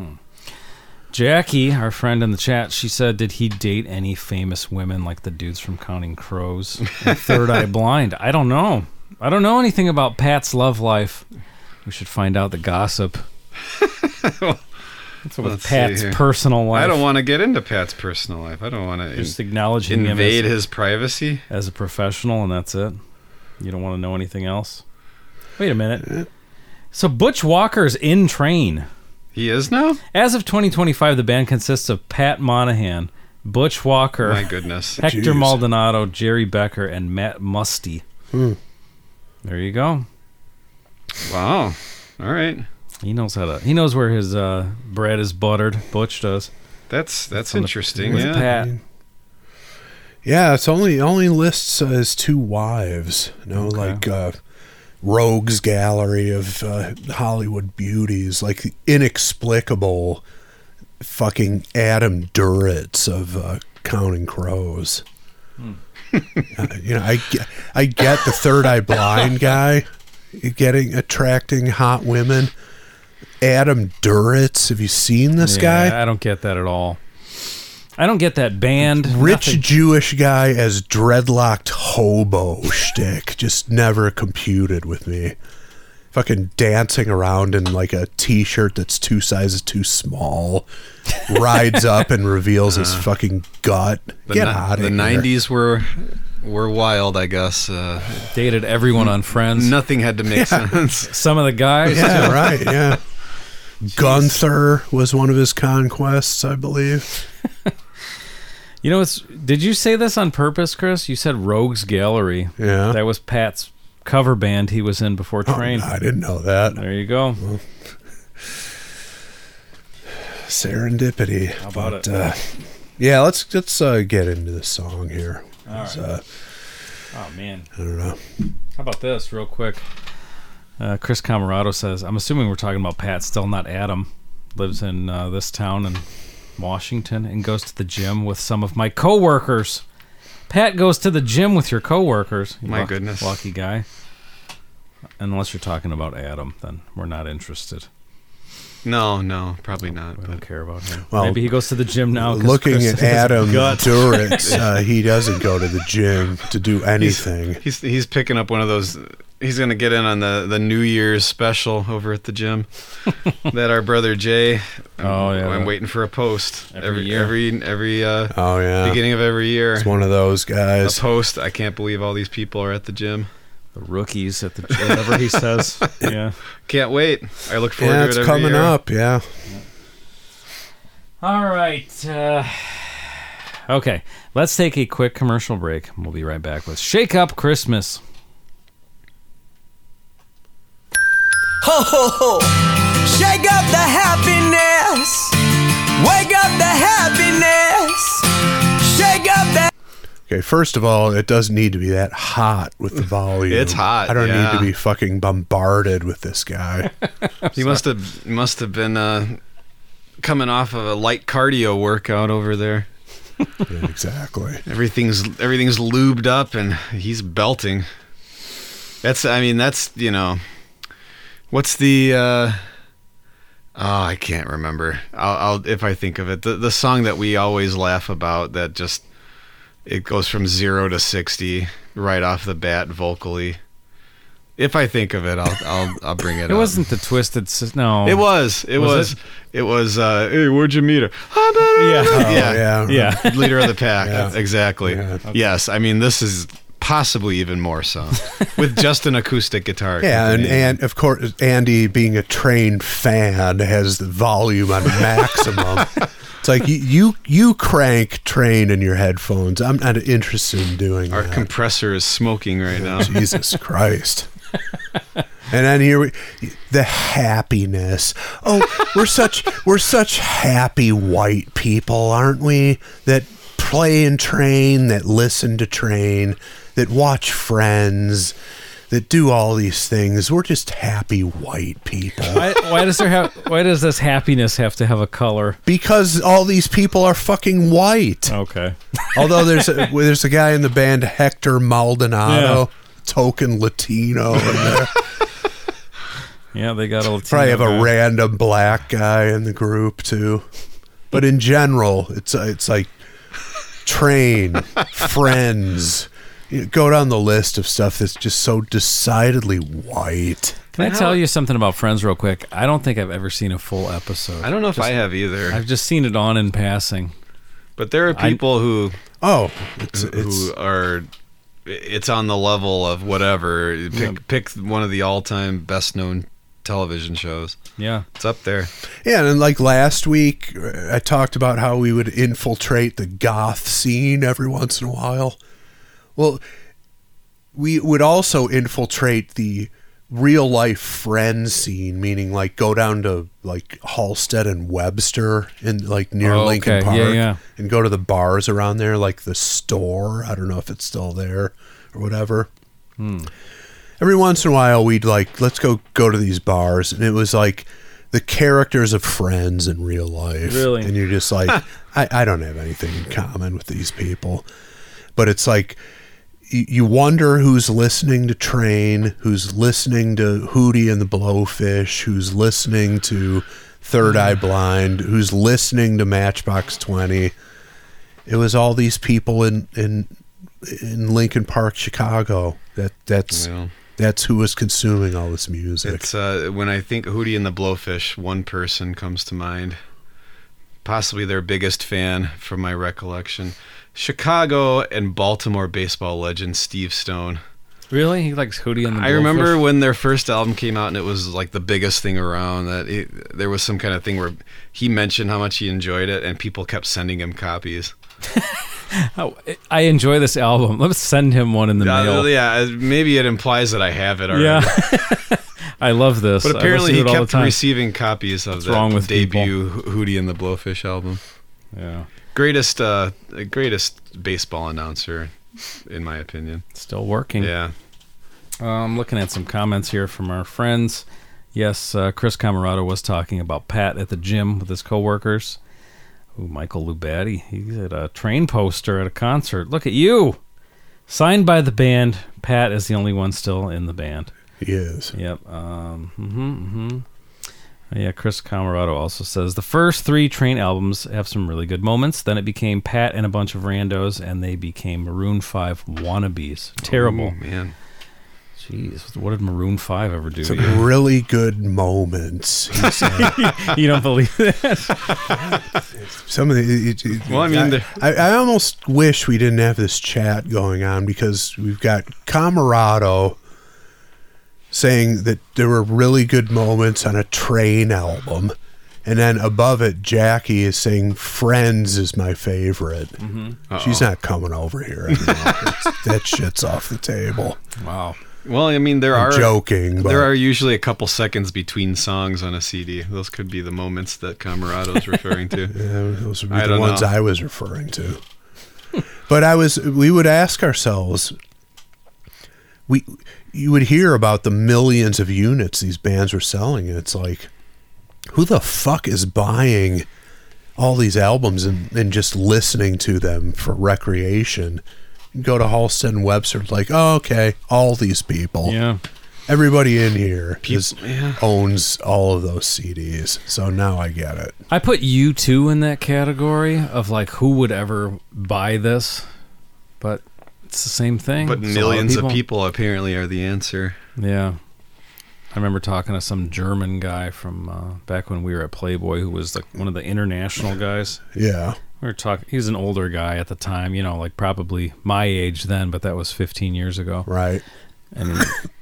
Jackie, our friend in the chat, she said, did he date any famous women like the dudes from Counting Crows and Third Eye Blind? I don't know. I don't know anything about Pat's love life. We should find out the gossip. What's with Let's see Pat's here. personal life? I don't want to get into Pat's personal life. I don't want to Just in- acknowledging him invade as, his privacy. as a professional, and that's it. You don't want to know anything else? Wait a minute. So Butch Walker's in Train. He is now? As of twenty twenty-five, the band consists of Pat Monahan, Butch Walker, My goodness. Hector Jeez. Maldonado, Jerry Becker, and Matt Musty. Hmm. There you go. Wow. All right. He knows how to. He knows where his uh, bread is buttered. Butch does. That's that's From the- interesting. with Yeah. Pat. Yeah, it's only only lists uh, as two wives. You know, Okay. like uh, Rogues Gallery of uh, Hollywood beauties, like the inexplicable fucking Adam Duritz of uh, Counting Crows. Uh, you know, I get, I get the Third Eye Blind guy getting attracting hot women. Adam Duritz, have you seen this Yeah, guy? I don't get that at all. I don't get that band. Rich Nothing. Jewish guy as dreadlocked hobo shtick just never computed with me. Fucking dancing around in like a t-shirt that's two sizes too small, rides up and reveals his fucking gut. The Get ni- out of The here. nineties were were wild, I guess. Uh, Dated everyone on Friends. nothing had to make sense. Some of the guys. Yeah, right. Yeah. Gunther was one of his conquests, I believe. You know, it's. Did you say this on purpose, Chris? You said Rogues Gallery. Yeah. That was Pat's cover band he was in before Train. Oh, I didn't know that. There you go. Serendipity. How about but, it? Uh, yeah, let's let's uh, get into the song here. All right. Uh, Oh, man. I don't know. How about this, real quick? Uh, Chris Camarado says, I'm assuming we're talking about Pat, still not Adam. Lives in uh, this town in Washington and goes to the gym with some of my coworkers. Pat goes to the gym with your coworkers. My Luck- goodness. Lucky guy. Unless you're talking about Adam, then we're not interested. No, no, probably not. We But don't care about him. Well, Maybe he goes to the gym now. 'cause Looking Chris at has Adam gut. Duritz, uh, he doesn't go to the gym to do anything. he's he's picking up one of those. He's gonna get in on the, the New Year's special over at the gym that our brother Jay. Oh, yeah, I'm the- waiting for a post Every year. every every uh, Oh yeah, beginning of every year. it's one of those A guys. post. I can't believe all these people are at the gym. The rookies at the gym, whatever he says. Yeah. Can't wait. I look forward Yeah, to it's it every coming year. up. Yeah. All right. Uh, okay, let's take a quick commercial break. We'll be right back with Shake Up Christmas. Ho ho ho! Shake up the happiness! Wake up the happiness! Shake up that. Okay, first of all, it doesn't need to be that hot with the volume. It's hot, I don't yeah. need to be fucking bombarded with this guy. He must have must have been uh, coming off of a light cardio workout over there. Yeah, exactly. Everything's everything's lubed up and he's belting. That's I mean that's you know, what's the uh, oh I can't remember. I'll, I'll if I think of it the the song that we always laugh about that just it goes from zero to sixty right off the bat vocally. If I think of it, I'll I'll I'll bring it. It up. wasn't the Twisted. S- No, It was. It Was was. it? It, was. Uh, hey, where'd you meet her? Yeah. Oh, yeah. yeah. Yeah. Leader of the pack. Yeah. Exactly. Yeah. Yes. I mean, this is possibly even more so with just an acoustic guitar. Yeah, and, accompanying. and of course, Andy, being a trained fan, has the volume on maximum. It's like you, you you crank Train in your headphones. I'm not interested in doing our that. compressor is smoking right now. Jesus Christ. And then here we, the happiness. Oh, we're such we're such happy white people, aren't we? That play and Train, that listen to Train, that watch Friends, that do all these things. We're just happy white people. Why, why does there have? Why does this happiness have to have a color? Because all these people are fucking white. Okay. Although there's a, there's a guy in the band, Hector Maldonado, token Latino in there. Yeah, they got a Latino Probably have a guy. random black guy in the group too. But in general, it's it's like Train, Friends. You know, go down the list of stuff that's just so decidedly white. Can I tell you something about Friends real quick? I don't think I've ever seen a full episode. I don't know if Just- I have either, I've just seen it on in passing. but there are I- people who Oh, it's who it's are. It's on the level of whatever. Pick Yeah. pick one of the all-time best-known television shows. Yeah. It's up there. yeah. And like last week, I talked about how we would infiltrate the goth scene every once in a while. Well, we would also infiltrate the real life Friends scene, meaning like go down to like Halstead and Webster in like near Oh, Lincoln okay. Park Yeah, yeah. and go to the bars around there, like the Store. I don't know if it's still there or whatever. Hmm. Every once in a while we'd like, let's go go to these bars, and it was like the characters of Friends in real life. Really? And you're just like, I, I don't have anything in common with these people. But it's like you, you wonder who's listening to Train, who's listening to Hootie and the Blowfish, who's listening to Third Eye Blind, who's listening to Matchbox twenty. It was all these people in in in Lincoln Park, Chicago. That that's Well. that's who was consuming all this music. It's uh, when I think Hootie and the Blowfish, one person comes to mind, possibly their biggest fan from my recollection. Chicago and Baltimore baseball legend Steve Stone. Really? He likes Hootie and the I remember Blowfish? when their first album came out and it was like the biggest thing around, that it, there was some kind of thing where he mentioned how much he enjoyed it and people kept sending him copies. Oh, I enjoy this album. Let's send him one in the Uh, mail. yeah, maybe it implies that I have it already. Yeah. I love this. But I apparently he listen to it all the kept time. receiving copies of What's that wrong with debut Hootie and the Blowfish album. Yeah. Greatest, uh, greatest baseball announcer, in my opinion. Still working. Yeah. Uh, I'm looking at some comments here from our friends. Yes, uh, Chris Camarado was talking about Pat at the gym with his coworkers. Ooh, Michael Lubatti. He's at a train poster at a concert. Look at you. Signed by the band. Pat is the only one still in the band. He is. Yep. Um, mm-hmm, mm-hmm. Yeah, Chris Camarado also says the first three Train albums have some really good moments. Then it became Pat and a bunch of randos, and they became Maroon five wannabes. Terrible. Oh, man. Jeez, what did Maroon five ever do? Some to you? really good moments. He said. You don't believe that? Some of the. It, it, Well, I mean, I, the- I, I almost wish we didn't have this chat going on because we've got Camarado saying that there were really good moments on a Train album, and then above it, Jackie is saying Friends is my favorite. Uh-oh. She's not coming over here anymore. That shit's off the table. Wow. Well, I mean, there I'm are joking, but there are usually a couple seconds between songs on a C D. Those could be the moments that Camarado's referring to. Yeah, those would be I the don't ones know. I was referring to. But I was, we would ask ourselves, we, you would hear about the millions of units these bands were selling, and it's like, who the fuck is buying all these albums and, and just listening to them for recreation? You go to Halstead and Webster, it's like, oh, okay, all these people. Yeah. Everybody in here Peop- is, yeah. owns all of those C Ds. So now I get it. I put U two in that category of like who would ever buy this, but it's the same thing. But It's a lot millions of people apparently are the answer. Yeah. I remember talking to some German guy from uh, back when we were at Playboy who was like one of the international guys. Yeah. We were talking. He was an older guy at the time, you know, like probably my age then, but that was fifteen years ago. Right. And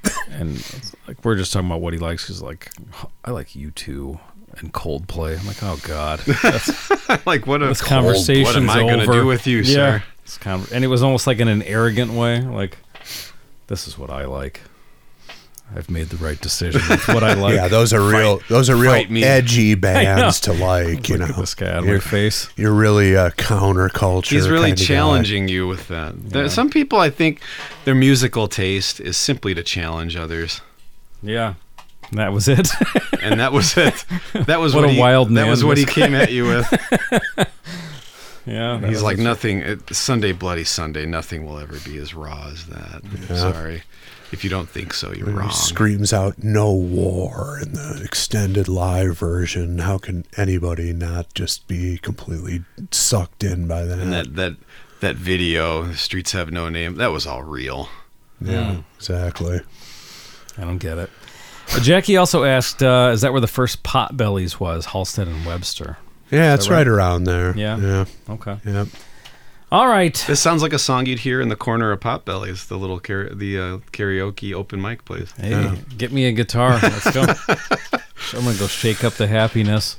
and like we're just talking about what he likes. He's like, I like U two and Coldplay. I'm like, oh god, that's, Like, what a this cold- conversation's What am I going to over. do with you, yeah. sir? It's con- and it was almost like in an arrogant way, like this is what I like. I've made the right decision. It's what I like. Yeah, those are real. Those are real fight me. edgy bands to like. You Look know, at this guy out of you're, my face. you're really a counterculture. He's really kinda guy. challenging you with that. There, some people, I think, their musical taste is simply to challenge others, Yeah, that was it. and that was it. That was What what, a he, wild That man was what he this came at you with. Yeah, that He's was like, it. nothing. It, Sunday, Bloody Sunday. Nothing will ever be as raw as that. I'm sorry. If you don't think so, you're He wrong. screams out "No war" in the extended live version. How can anybody not just be completely sucked in by that? And that that that video, "The Streets Have No Name," that was all real. yeah, exactly. I don't get it. Uh, Jackie also asked, uh, "Is that where the first Potbellies was? Halstead and Webster." Yeah, it's right? right? around there. Yeah. yeah, Okay. yeah. All right. This sounds like a song you'd hear in the corner of Potbellies, the little kara- the uh, karaoke open mic place. Hey, Yeah. get me a guitar. Let's go. I'm gonna go shake up the happiness.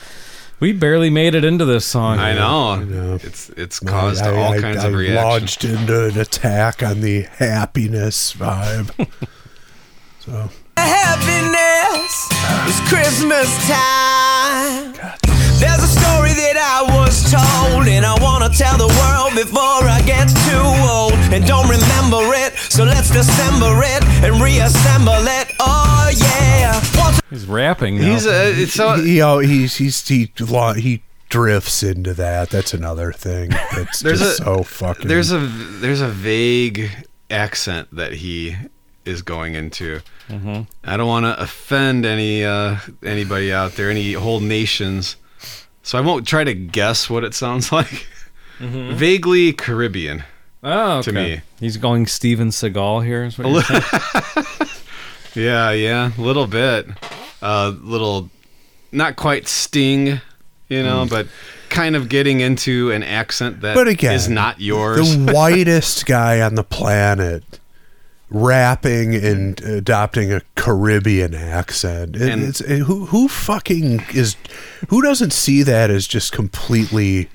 We barely made it into this song. I know. know. It's it's caused I, all I, kinds I of reactions. launched into an attack on the happiness vibe. So Happiness is Christmas time. There's a story that I was told, and I wanna tell the world before I get too old and don't remember it. So let's dissemble it and reassemble it. Oh yeah. Once He's rapping now. He's a it's so he, he, oh, he's he's he lo- he drifts into that. That's another thing. That's There's just a- so fucking. there's a there's a vague accent that he is going into. Mm-hmm. I don't want to offend any uh, anybody out there, any whole nations. So I won't try to guess what it sounds like. Mm-hmm. Vaguely Caribbean. oh, okay. to me. He's going Steven Seagal here. Is what you're saying? Yeah, yeah, a little bit. A uh, little, not quite Sting, you know, but kind of getting into an accent that But again, is not yours. the whitest guy on the planet rapping and adopting a Caribbean accent. It, And- it's it, who who fucking is who doesn't see that as just completely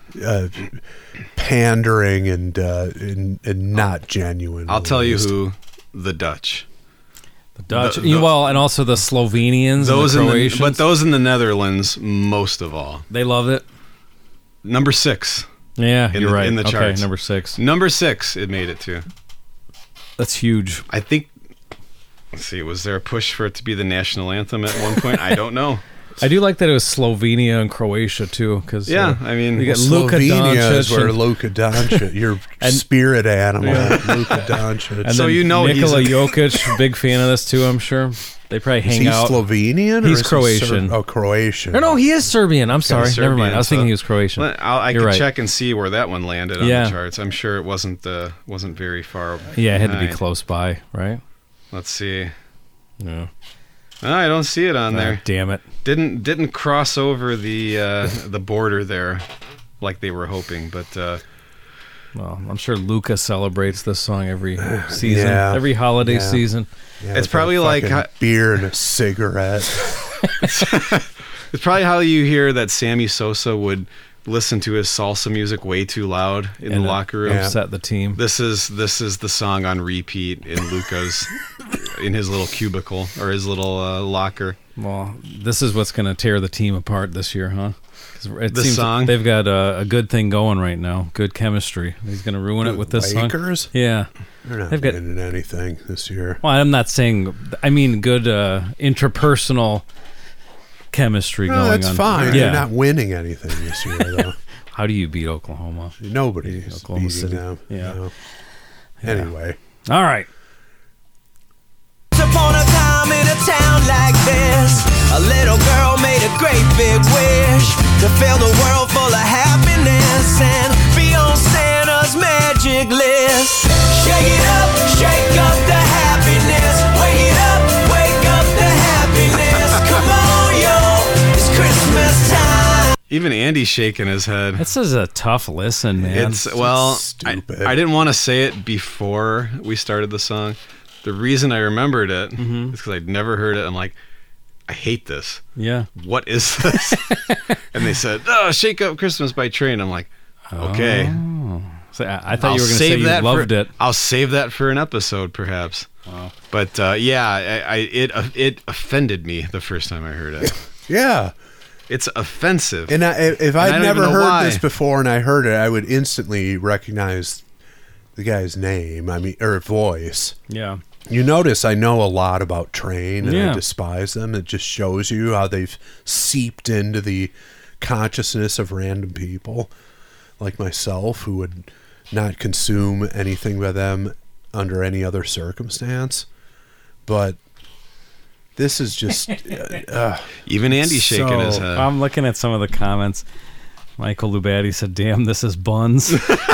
uh, pandering and, uh, and and not genuine. I'll tell you released. who, the Dutch. The Dutch, The- the- well, and also the Slovenians, Those and in the the, Croatians. but those in the Netherlands most of all. they loved it. Number six. Yeah, In you're the- right. in the okay, charts. number six. Number six, it made it to. That's huge. I think. Let's see. Was there a push for it to be the national anthem at one point? I don't know. I do like that it was Slovenia and Croatia too, because Yeah, I mean, you get well, Luka Slovenia is Doncic where and, Luka Doncic, your And- spirit animal, Luka Doncic. and So then you know he's Nikola a- Jokic, big fan of this too. I'm sure they probably is hang he out. Slovenian? or He's is he Croatian. Ser- oh, Croatian. No, no, he is Serbian. I'm sorry, never mind. Serbian, I was so- thinking he was Croatian. Well, I'll, I You're could right. check and see where that one landed on Yeah. the charts. I'm sure it wasn't uh, wasn't very far. Yeah, it had to be behind. close by, right? Let's see. Yeah. Oh, I don't see it on Ah, there. damn it. Didn't didn't cross over the uh, the border there, like they were hoping. But uh, Well, I'm sure Luca celebrates this song every season, Yeah. every holiday Yeah. season. Yeah, It's with a probably like fucking how- beer and a cigarette. it's probably how you hear that Sammy Sosa would listen to his salsa music way too loud in And, the uh, locker room. Yeah. Upset the team. This is this is the song on repeat in Luca's in his little cubicle or his little uh, locker. Well, this is what's going to tear the team apart this year, huh? 'Cause it The seems song? they've got a, a good thing going right now, good chemistry. He's going to ruin it with this song. Lakers? Yeah. They're not They've got- winning anything this year. Well, I'm not saying. I mean, good uh, interpersonal chemistry No, going that's on. fine. Yeah. They're not winning anything this year, though. How do you beat Oklahoma? Nobody's Oklahoma beating City. them. Yeah. no. Yeah. Anyway. All right. Once upon a time in a town like this, a little girl made a great big wish to fill the world full of happiness and be on Santa's magic list. Shake it up, shake up the happiness. Wake it up, wake up the happiness. Come on, yo, it's Christmas time. Even Andy's shaking his head. This is a tough listen, man. It's well, I, stupid. I didn't want to say it before we started the song. The reason I remembered it Mm-hmm. is because I'd never heard it. I'm like, I hate this. yeah. What is this? And they said, "Oh, Shake Up Christmas by Train." I'm like, okay. So I, I thought I'll you were going to say save you that loved for, it. I'll save that for an episode, perhaps. But uh, yeah, I, I it uh, it offended me the first time I heard it. Yeah. It's offensive. And I, if I I'd don't never even know heard why. this before and I heard it, I would instantly recognize the guy's name. I mean, or voice. Yeah. You notice I know a lot about Train and Yeah. I despise them. It just shows you how they've seeped into the consciousness of random people like myself who would not consume anything by them under any other circumstance. But this is just uh, uh, Even Andy's shaking his So, head. I'm looking at some of the comments. Michael Lubatti said, "Damn, this is buns."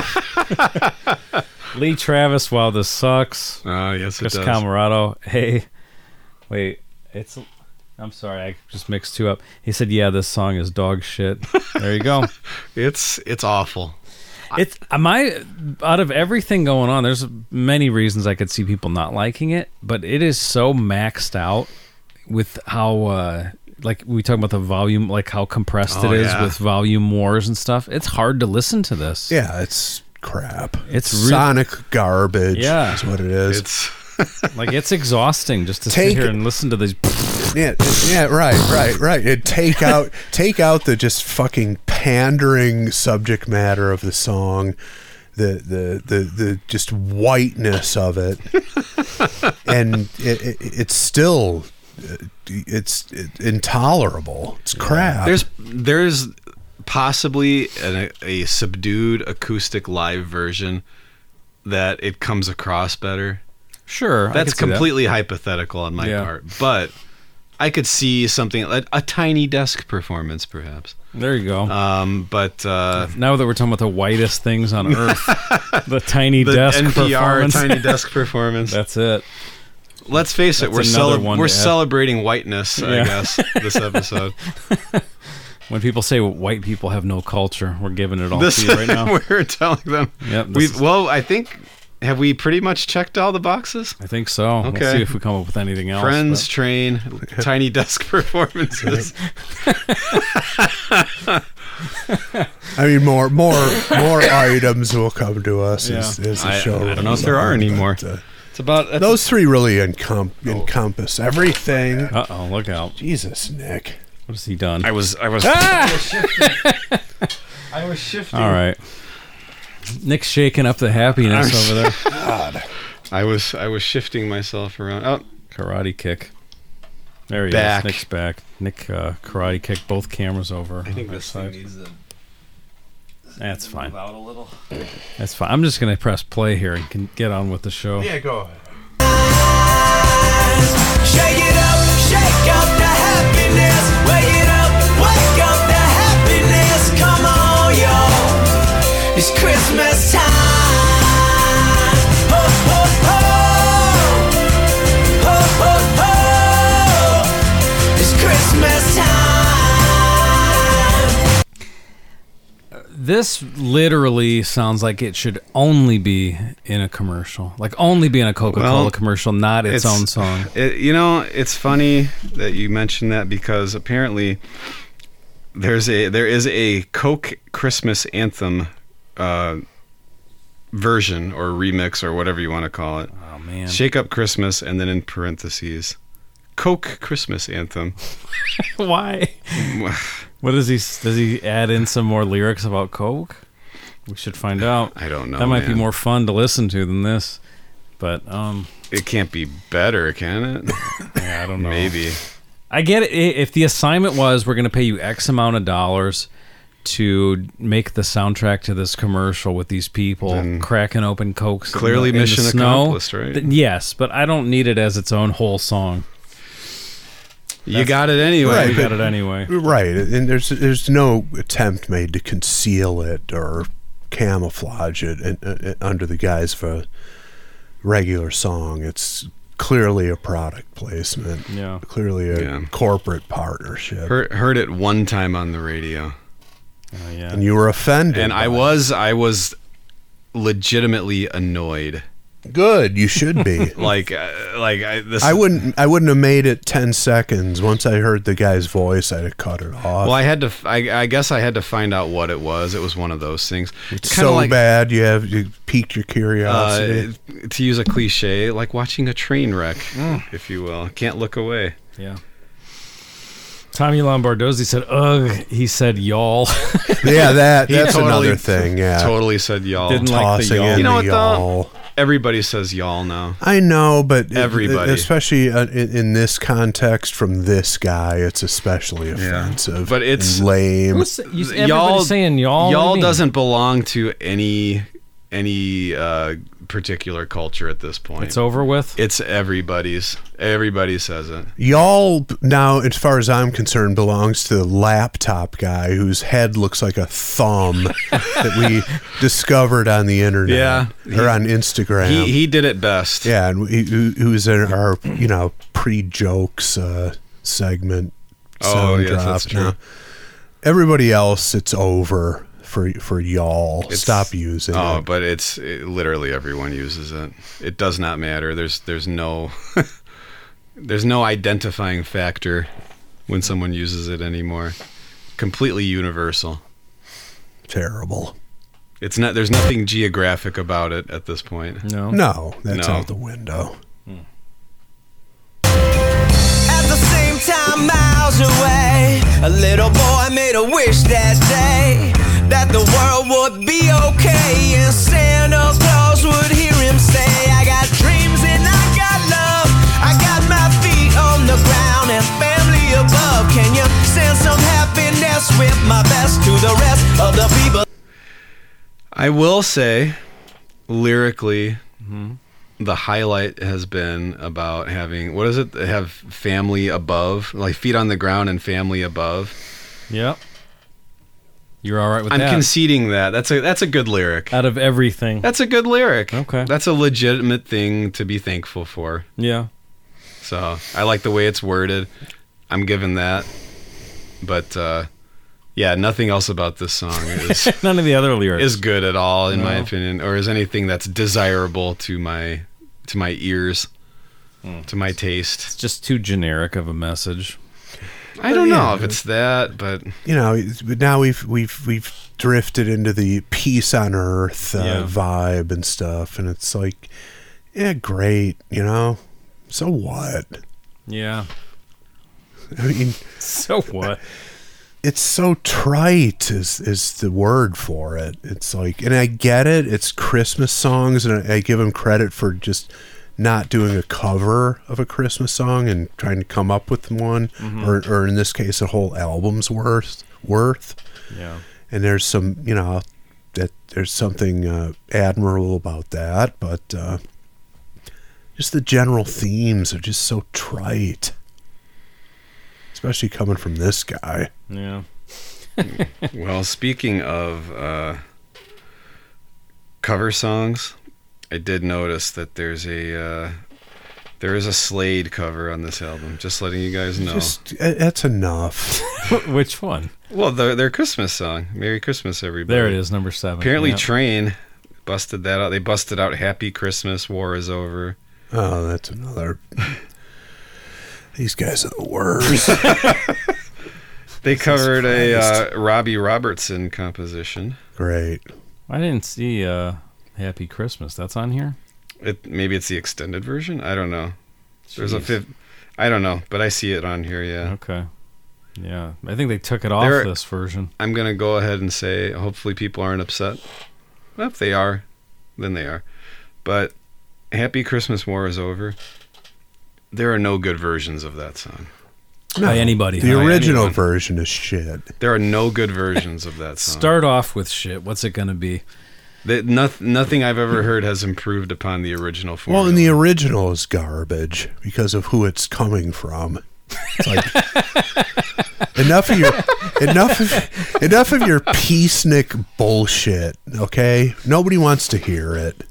Lee Travis, wow, this sucks. Oh, yes, it Chris does. Camarado, hey, wait, it's. I'm sorry, I just mixed two up. He said, "Yeah, this song is dog shit." There you go. It's it's awful. It's am I out of everything going on. There's many reasons I could see people not liking it, but it is so maxed out with how, uh, like we talk about the volume, like how compressed Oh, it is yeah. with volume wars and stuff. It's hard to listen to this. yeah, it's crap. It's real- sonic garbage. Yeah. is what it is. It's Like it's exhausting just to Take- sit here and listen to these. Yeah, yeah, right, right, right. And take out, take out the just fucking pandering subject matter of the song, the the the, the just whiteness of it, and it, it, it's still, it's intolerable. It's crap. there's there's possibly an, a subdued acoustic live version that it comes across better. Sure, I That's could see that. completely hypothetical on my Yeah. part, but I could see something a, a tiny desk performance, perhaps. There you go. Um, but uh, Now that we're talking about the whitest things on earth, the tiny the desk N P R performance. tiny desk performance. That's it. Let's face it, That's we're another cele- one we're to add. celebrating whiteness, I Yeah. guess, this episode. When people say white people have no culture, we're giving it all This to you right now. we're telling them. Yep, this We is- well, I think have we pretty much checked all the boxes? I think so. Okay. We'll see if we come up with anything else. Friends, but- Train, tiny desk performances. I I mean, more more more items will come to us as, as the I, show. I don't know if runs there are on, anymore. but, uh, It's about that's those three really encom- encompass everything. Uh oh, look out. Jesus, Nick. What has he done? I was I was Ah! I was shifting. I was shifting. All right. Nick's shaking up the happiness over there. God. I was I was shifting myself around. Oh, Karate kick. There he Back. is. Nick's back. Nick uh, karate kicked both cameras over. I think on this our thing side. needs to That's fine. move out a little. That's fine. I'm just going to press play here and can get on with the show. Yeah, go ahead. Shake it up, shake up the happiness. Wake it up, wake up the happiness. Come on, y'all. It's Christmas time. Ho, ho, ho. Ho, ho, ho. It's Christmas time. This literally sounds like it should only be in a commercial. Like only be in a Coca-Cola Well, commercial, not its, own song. It, you know, it's funny that you mentioned that because apparently there's a there is a Coke Christmas anthem uh, version or remix or whatever you want to call it. Oh, man. Shake Up Christmas and then in parentheses, Coke Christmas anthem. Why? What does he, does he add in some more lyrics about Coke? We should find out. I don't know. That might be man. more fun to listen to than this. But, um, It can't be better, can it? yeah, I don't know. Maybe. I get it. I- If the assignment was we're going to pay you X amount of dollars to make the soundtrack to this commercial with these people Then cracking open Cokes, clearly in the, in mission the snow, accomplished, right? th- yes, but I don't need it as its own whole song. You got it anyway. Right, We but- got it anyway. Right, and there's there's no attempt made to conceal it or camouflage it in, uh, under the guise of a regular song. It's clearly a product placement. Yeah. Clearly a Yeah. corporate partnership. Heard, heard it one time on the radio. Oh, yeah. And you were offended. And I by it. was I was legitimately annoyed. Good. You should be. Like uh, like I this I wouldn't. I wouldn't have made it ten seconds. Once I heard the guy's voice, I'd have cut it off. Well, I had to f- I, I guess I had to find out what it was. It was one of those things. it's Kinda so like, bad. You have you piqued your curiosity. Uh, to use a cliche, like watching a train wreck, Mm. if you will. Can't look away. Yeah. Tommy Lombardozzi said, ugh, he said y'all. yeah, that He that's totally- another thing. Yeah, Totally said y'all. Didn't like the tossing y'all. in You know the what, though? y'all. Everybody says y'all now. I know, but it- Everybody. especially uh, in, in this context, from this guy, it's especially offensive. But it's- and lame. Who's, you, everybody's saying y'all. What do you Y'all mean? doesn't belong to any any uh, particular culture at this point. It's over with. It's everybody's. Everybody says it. Y'all now, as far as I'm concerned, belongs to the laptop guy whose head looks like a thumb that we discovered on the internet. Yeah, or he- on Instagram. He he did it best. Yeah, and he, who, who's in our you know pre-jokes uh, segment. Oh, sound yes, that's drop true. now. Everybody else, it's over for for y'all. It's- Stop using Oh, it. but it's it, literally everyone uses it. It does not matter. There's there's no there's no identifying factor when someone uses it anymore. Completely universal. Terrible. It's not. There's nothing geographic about it at this point. No. No, that's No. out the window. At the same time, miles away, a little boy made a wish that day that the world would be okay and Santa Claus would hear him say, I got dreams and I got love, I got my feet on the ground and family above. Can you send some happiness with my best to the rest of the people? I will say, lyrically, the highlight has been about having, what is it? Have family above, like feet on the ground and family above. Yep. You're all right with I'm that. conceding that. That's a that's a good lyric. Out of everything. That's a good lyric. Okay. That's a legitimate thing to be thankful for. Yeah. So I like the way it's worded. I'm giving that. But uh, yeah, nothing else about this song is None of the other lyrics. is good at all, in my No. opinion, or is anything that's desirable to my to my ears, Hmm. to my taste. It's just too generic of a message. I don't Yeah. know if it's that, but You know, it's- but now we've we've we've drifted into the peace on earth uh, Yeah. vibe and stuff, and it's like, yeah, great, you know. So what? Yeah. I mean, So what? it's so trite is is the word for it. It's like, and I get it. It's Christmas songs, and I, I give them credit for just not doing a cover of a Christmas song and trying to come up with one, or or in this case, a whole album's worth worth. Yeah. And there's some, you know, that there's something uh, admirable about that, but uh, just the general themes are just so trite. Especially coming from this guy. Yeah. well, speaking of uh, cover songs, I did notice that there's a uh, there is a Slade cover on this album. Just letting you guys know. Just uh, that's enough. Which one? Well, their their Christmas song, "Merry Christmas, Everybody." There it is, number seven. Apparently, Yep. Train busted that out. They busted out "Happy Christmas, War is Over." Oh, that's another. These guys are the worst. They covered a Christ. uh, Robbie Robertson composition. Great. I didn't see uh, Happy Christmas. That's on here? It maybe it's the extended version. I don't know. There's a Jeez. fifth. I don't know, but I see it on here. Yeah. Okay. Yeah. I think they took it off There- this version. I'm gonna go ahead and say, hopefully, people aren't upset. Well, if they are, then they are. But "Happy Christmas, War is Over." There are no good versions of that song. By anybody. The huh? original anyone. version is shit. There are no good versions of that song. Start off with shit. What's it going to be? That noth- nothing I've ever heard has improved upon the original form. Well, and the original is garbage because of who it's coming from. It's like enough of your enough of, enough of your peacenik bullshit. Okay, nobody wants to hear it.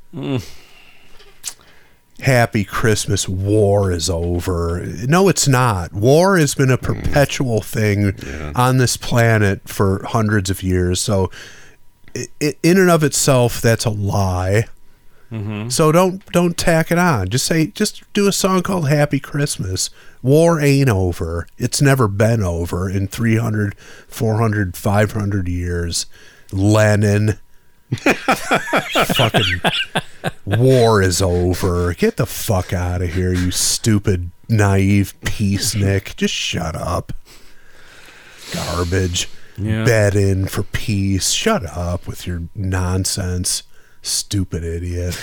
Happy Christmas, war is over. No, it's not. War has been a perpetual thing Yeah. on this planet for hundreds of years. So, i i in and of itself, that's a lie. So don't don't tack it on. Just say, just do a song called "Happy Christmas." War ain't over. It's never been over in three hundred, four hundred, five hundred years. Lenin. Fucking war is over. Get the fuck out of here, you stupid, naive peacenik. Just shut up. Garbage. Yeah. Bed in for peace. Shut up with your nonsense. Stupid idiot.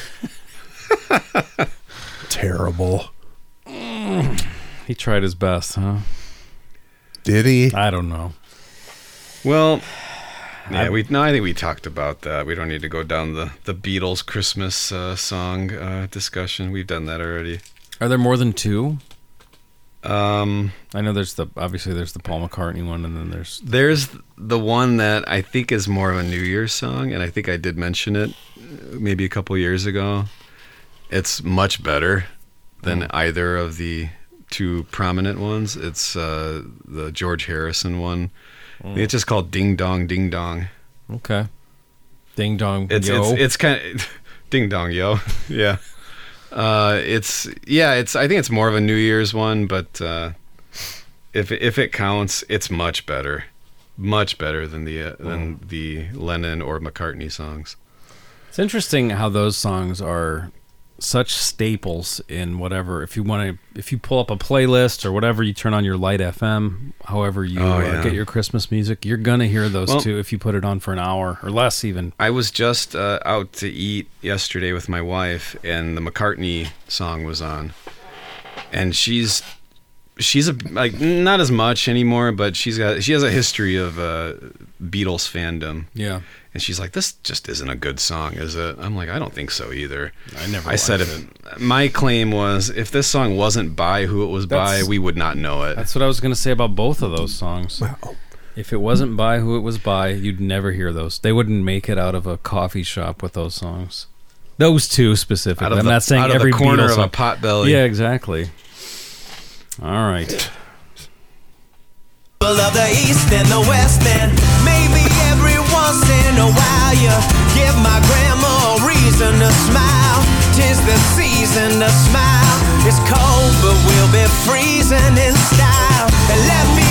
Terrible. He tried his best, huh? Did he? I don't know. Well, yeah, we no, I think we talked about that. We don't need to go down the the Beatles Christmas uh, song uh, discussion. We've done that already. Are there more than two? Um, I know there's the obviously there's the Paul McCartney one, and then there's there's the one that I think is more of a New Year's song, and I think I did mention it uh, maybe a couple years ago. It's much better than either of the two prominent ones. It's uh, the George Harrison one. I think it's just called "Ding Dong Ding Dong." okay. Ding dong. It's yo. it's it's kind of ding dong yo, yeah. Uh, it's yeah, it's I think it's more of a New Year's one, but uh, if if it counts, it's much better, much better than the uh, than the Lennon or McCartney songs. It's interesting how those songs are such staples in whatever. If you want to, if you pull up a playlist or whatever, you turn on your Light F M, however you Oh, uh, yeah. get your Christmas music, you're gonna hear those Well- two if you put it on for an hour or less, even. I was just uh, out to eat yesterday with my wife, and the McCartney song was on, and she's she's a like not as much anymore, but she's got she has a history of uh, Beatles fandom. Yeah, And she's like, "This just isn't a good song, is it?" I'm like, "I don't think so either." I never. I said liked it. My claim was, if this song wasn't by who it was That's- by, we would not know it. That's what I was gonna say about both of those songs. Wow. If it wasn't by who it was by, you'd never hear those. They wouldn't make it out of a coffee shop with those songs. Those two specifically. Out of I'm the, not saying out of every the corner Beatles of song. a pot belly. Yeah, exactly. All right. People of the east and the west, and maybe every once in a while you give my grandma a reason to smile. Tis the season to smile. It's cold, but we'll be freezing in style. And let me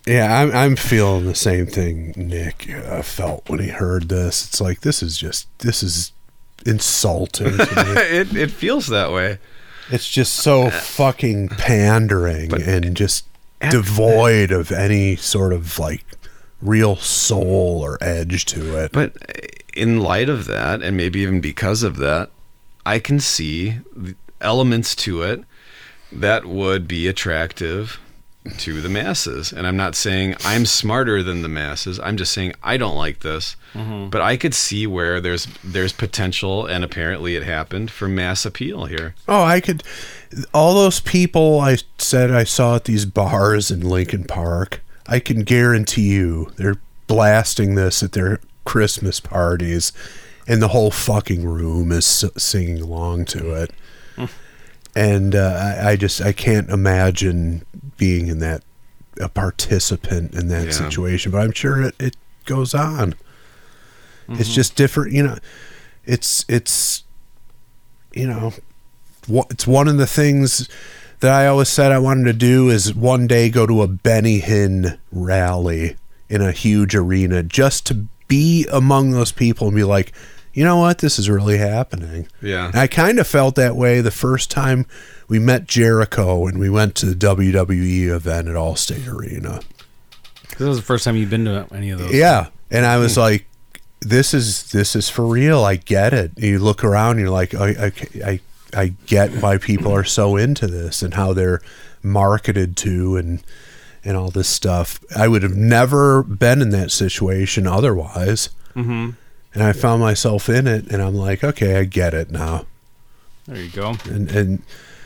Yeah, I'm I'm feeling the same thing Nick uh, felt when he heard this. It's like this is just this is insulting to me. it it feels that way. It's just so fucking pandering But- and just devoid of any sort of like real soul or edge to it. But in light of that, and maybe even because of that, I can see the elements to it that would be attractive to the masses. And I'm not saying I'm smarter than the masses. I'm just saying I don't like this. Mm-hmm. But I could see where there's there's potential, and apparently it happened, for mass appeal here. Oh, I could. All those people I said I saw at these bars in Lincoln Park, I can guarantee you they're blasting this at their Christmas parties, and the whole fucking room is s- singing along to it. And uh, I, I just I can't imagine being in that a participant in that Yeah. situation, but I'm sure it, it goes on. It's just different, you know. It's it's you know, wha- it's one of the things that I always said I wanted to do is one day go to a Benny Hinn rally in a huge arena just to be among those people and be like, you know what, this is really happening. Yeah. And I kind of felt that way the first time we met Jericho and we went to the W W E event at Allstate Arena. This was the first time you've been to any of those. Yeah, and I was like, "This is this is for real. I get it." And you look around, and you're like, I, I, I, I get why people are so into this and how they're marketed to and and all this stuff. I would have never been in that situation otherwise, Mm-hmm. and I found myself in it, and I'm like, okay, I get it now. There you go. And and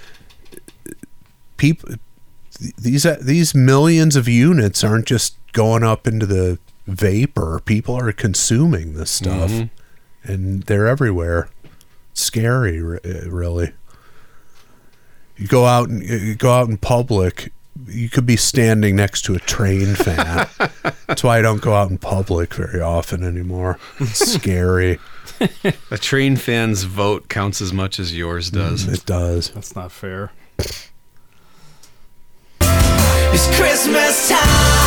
people, these these millions of units aren't just going up into the vapor. People are consuming this stuff, Mhm. and they're everywhere. Scary, re- really. You go out and you go out in public. You could be standing next to a train fan. That's why I don't go out in public very often anymore. It's scary. A train fan's vote counts as much as yours does. It does. That's not fair. It's Christmas time.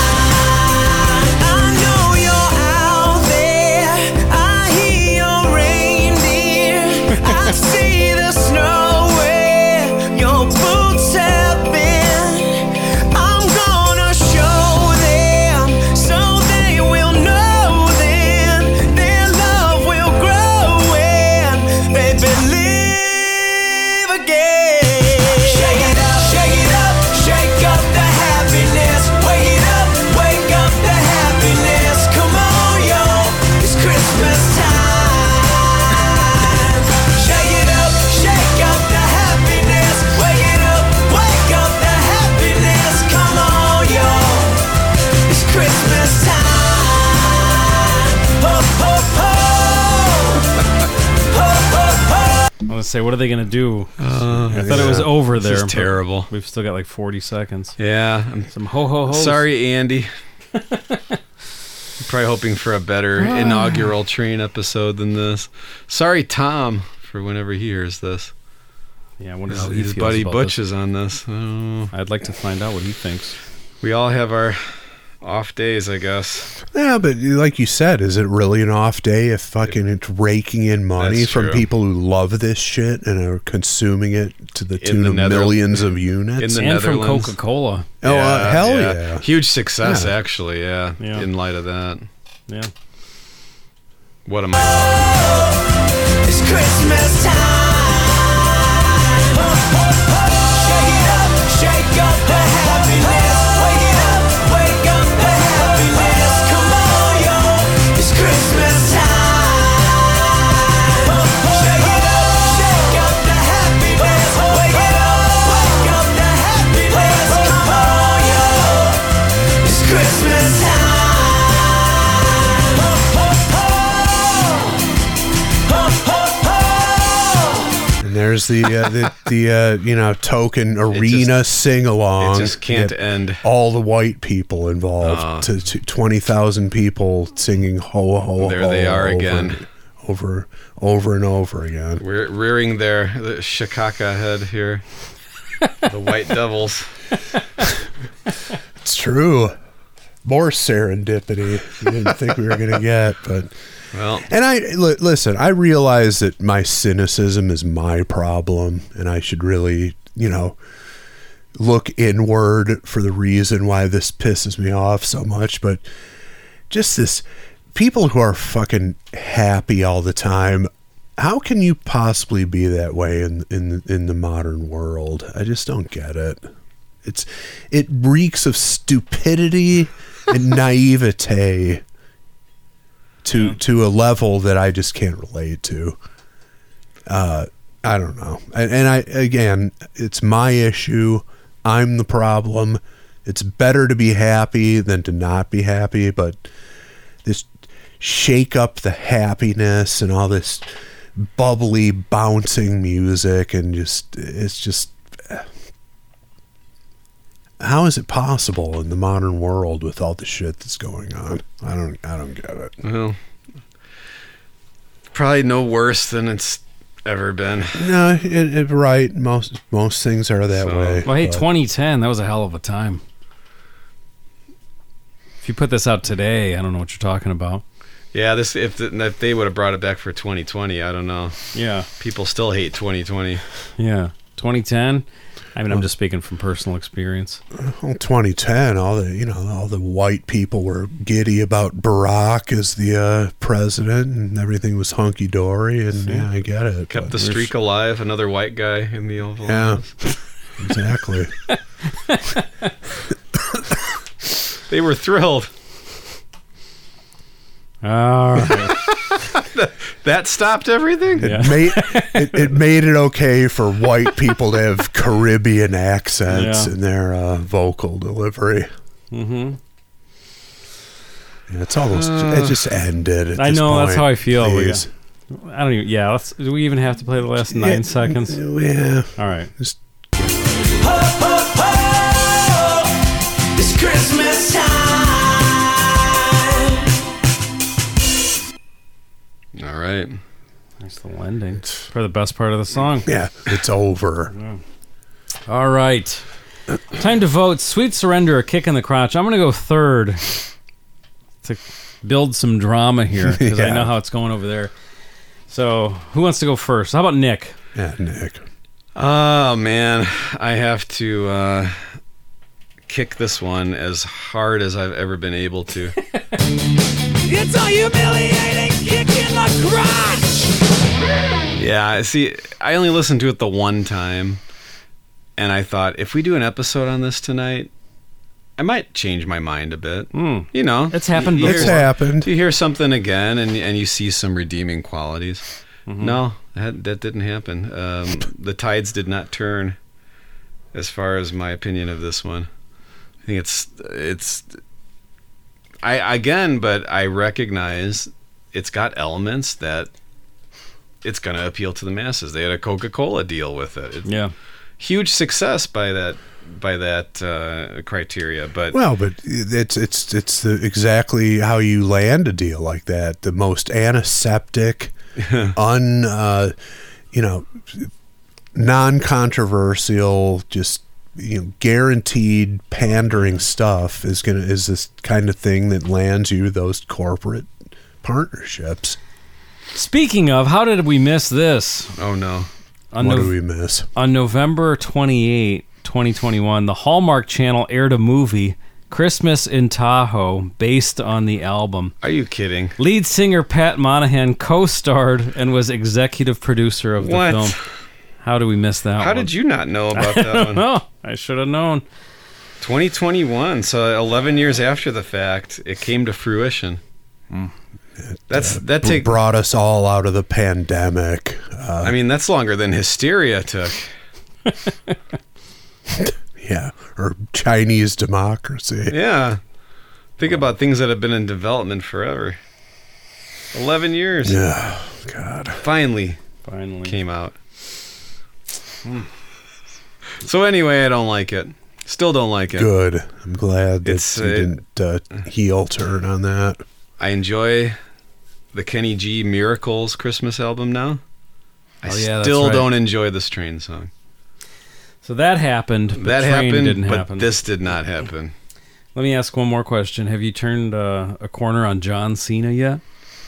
I know you're out there. I hear your reindeer. I see the snow where your boots have been. I'm gonna show them so they will know then their love will grow and they believe again. Shake it up, shake it up, shake up the happiness. Wake it up, wake up the happiness. Come on, y'all, it's Christmas time. Shake it up, shake up the happiness. Wake it up, wake up the happiness. Come on, y'all, it's Christmas time. Ho, ho, ho. Ho, ho, ho. I was gonna say, what are they gonna do? I thought it was over This there. is but terrible. We've still got like forty seconds. Yeah, I'm Some ho ho ho. sorry, Andy. Probably hoping for a better inaugural train episode than this. Sorry, Tom, for whenever he hears this. Yeah, I wonder how he His feels buddy about Butch this. is on this. Oh, I'd like to find out what he thinks. we all have our off days, I guess. Yeah, but like you said, is it really an off day if fucking it's raking in money That's from true. people who love this shit and are consuming it to the In tune the of Nether- millions of units? in the and from Netherlands. Coca Cola. oh, uh, hell yeah. Huge success, Yeah. actually, yeah, Yeah. in light of that. Yeah. What am I? It's Christmas time. Shake it up, shake up the happiness. Wake it up, wake up the happiness. Come on, y'all, it's Christmas time. Shake it up, shake up the happiness. Wake it up, wake up the happiness. Come on, y'all, it's Christmas time. And there's the uh, the, the uh, you know token arena sing along. It just can't end. All the white people involved Uh. to, to twenty thousand people singing ho ho There ho. they are over- again. Over, over and over again. We're rearing their the shikaka head here. The White Devils. It's true. more serendipity you didn't think we were going to get. But Well, and I li- listen, I realize that my cynicism is my problem, and I should really, you know, look inward for the reason why this pisses me off so much. But just this people who are fucking happy all the time. How can you possibly be that way in in in the modern world? I just don't get it. It's it reeks of stupidity and naivete to to a level that I just can't relate to. Uh, I don't know, and, and I again, it's my issue. I'm the problem. It's better to be happy than to not be happy, but this shake up the happiness and all this bubbly bouncing music and just it's just how is it possible in the modern world with all the shit that's going on? I don't I don't get it. well, probably no worse than it's ever been. No, it, it, right. Most most things are that So- way. Well, hey, but- twenty ten, that was a hell of a time. If you put this out today, I don't know what you're talking about. Yeah, this if, the, if they would have brought it back for twenty twenty, I don't know. Yeah. People still hate twenty twenty. Yeah. twenty ten, I mean, I'm just speaking from personal experience. Well, twenty ten, all the you know all the white people were giddy about Barack as the uh, president, and everything was hunky dory. And yeah, I get it. Kept but- the streak alive. Another white guy in the Oval Yeah, Office. exactly. They were thrilled. All right. That stopped everything. Yeah. It made it, it made it okay for white people to have Caribbean accents Yeah. in their uh, vocal delivery. Mm-hmm. Yeah, it's almost it just ended. At I this know, that's point. how I feel. We- Please. I don't even, yeah, let's, do we even have to play the last nine Yeah, seconds? Yeah. All right. Just Ho, ho, ho, it's Christmas time. All right. Nice little ending for the best part of the song. yeah, it's over. All right. Time to vote. Sweet Surrender, a kick in the crotch. I'm going to go third to build some drama here because I Yeah. know how it's going over there. So, who wants to go first? How about Nick? Yeah, Nick. Oh man, I have to uh, kick this one as hard as I've ever been able to. It's a humiliating kick in the crotch. Yeah, see, I only listened to it the one time, and I thought if we do an episode on this tonight, I might change my mind a bit. Mm. You know, It's happened you, you It's hear- happened. You hear something again, and and you see some redeeming qualities. No, that that didn't happen. Um, the tides did not turn, as far as my opinion of this one. I think it's it's. I again, but I recognize it's got elements that it's going to appeal to the masses. They had a Coca-Cola deal with it. It- Yeah. Huge success by that by that uh, criteria, but Well, but it's it's it's the, exactly how you land a deal like that. The most antiseptic, un, uh, you know, non-controversial, just you know, guaranteed pandering stuff is gonna is this kind of thing that lands you those corporate partnerships. Speaking of, how did we miss this? oh no. On, What Nov- do we miss? on November twenty-eighth, twenty twenty-one, the Hallmark Channel aired a movie, Christmas in Tahoe, based on the album. Are you kidding? Lead singer Pat Monahan co-starred and was executive producer of the What? film. How do we miss that How one? did you not know about that one? Oh, I should have known. twenty twenty-one, so eleven years after the fact, it came to fruition. That's that Br- take. brought us all out of the pandemic. Uh, I mean, that's longer than Hysteria took. yeah, or Chinese democracy. Yeah, think about things that have been in development forever. Eleven years, Yeah, God. finally Finally. came out. So anyway, I don't like it. Still don't like it. Good. I'm glad that It's, you uh, didn't uh, heel turn on that. I enjoy the Kenny G Miracles Christmas album now. I Oh, yeah, that's still right. don't enjoy this train song. So that happened, but that Train happened, didn't but happen. this did not happen. Let me ask one more question. Have you turned uh, a corner on John Cena yet?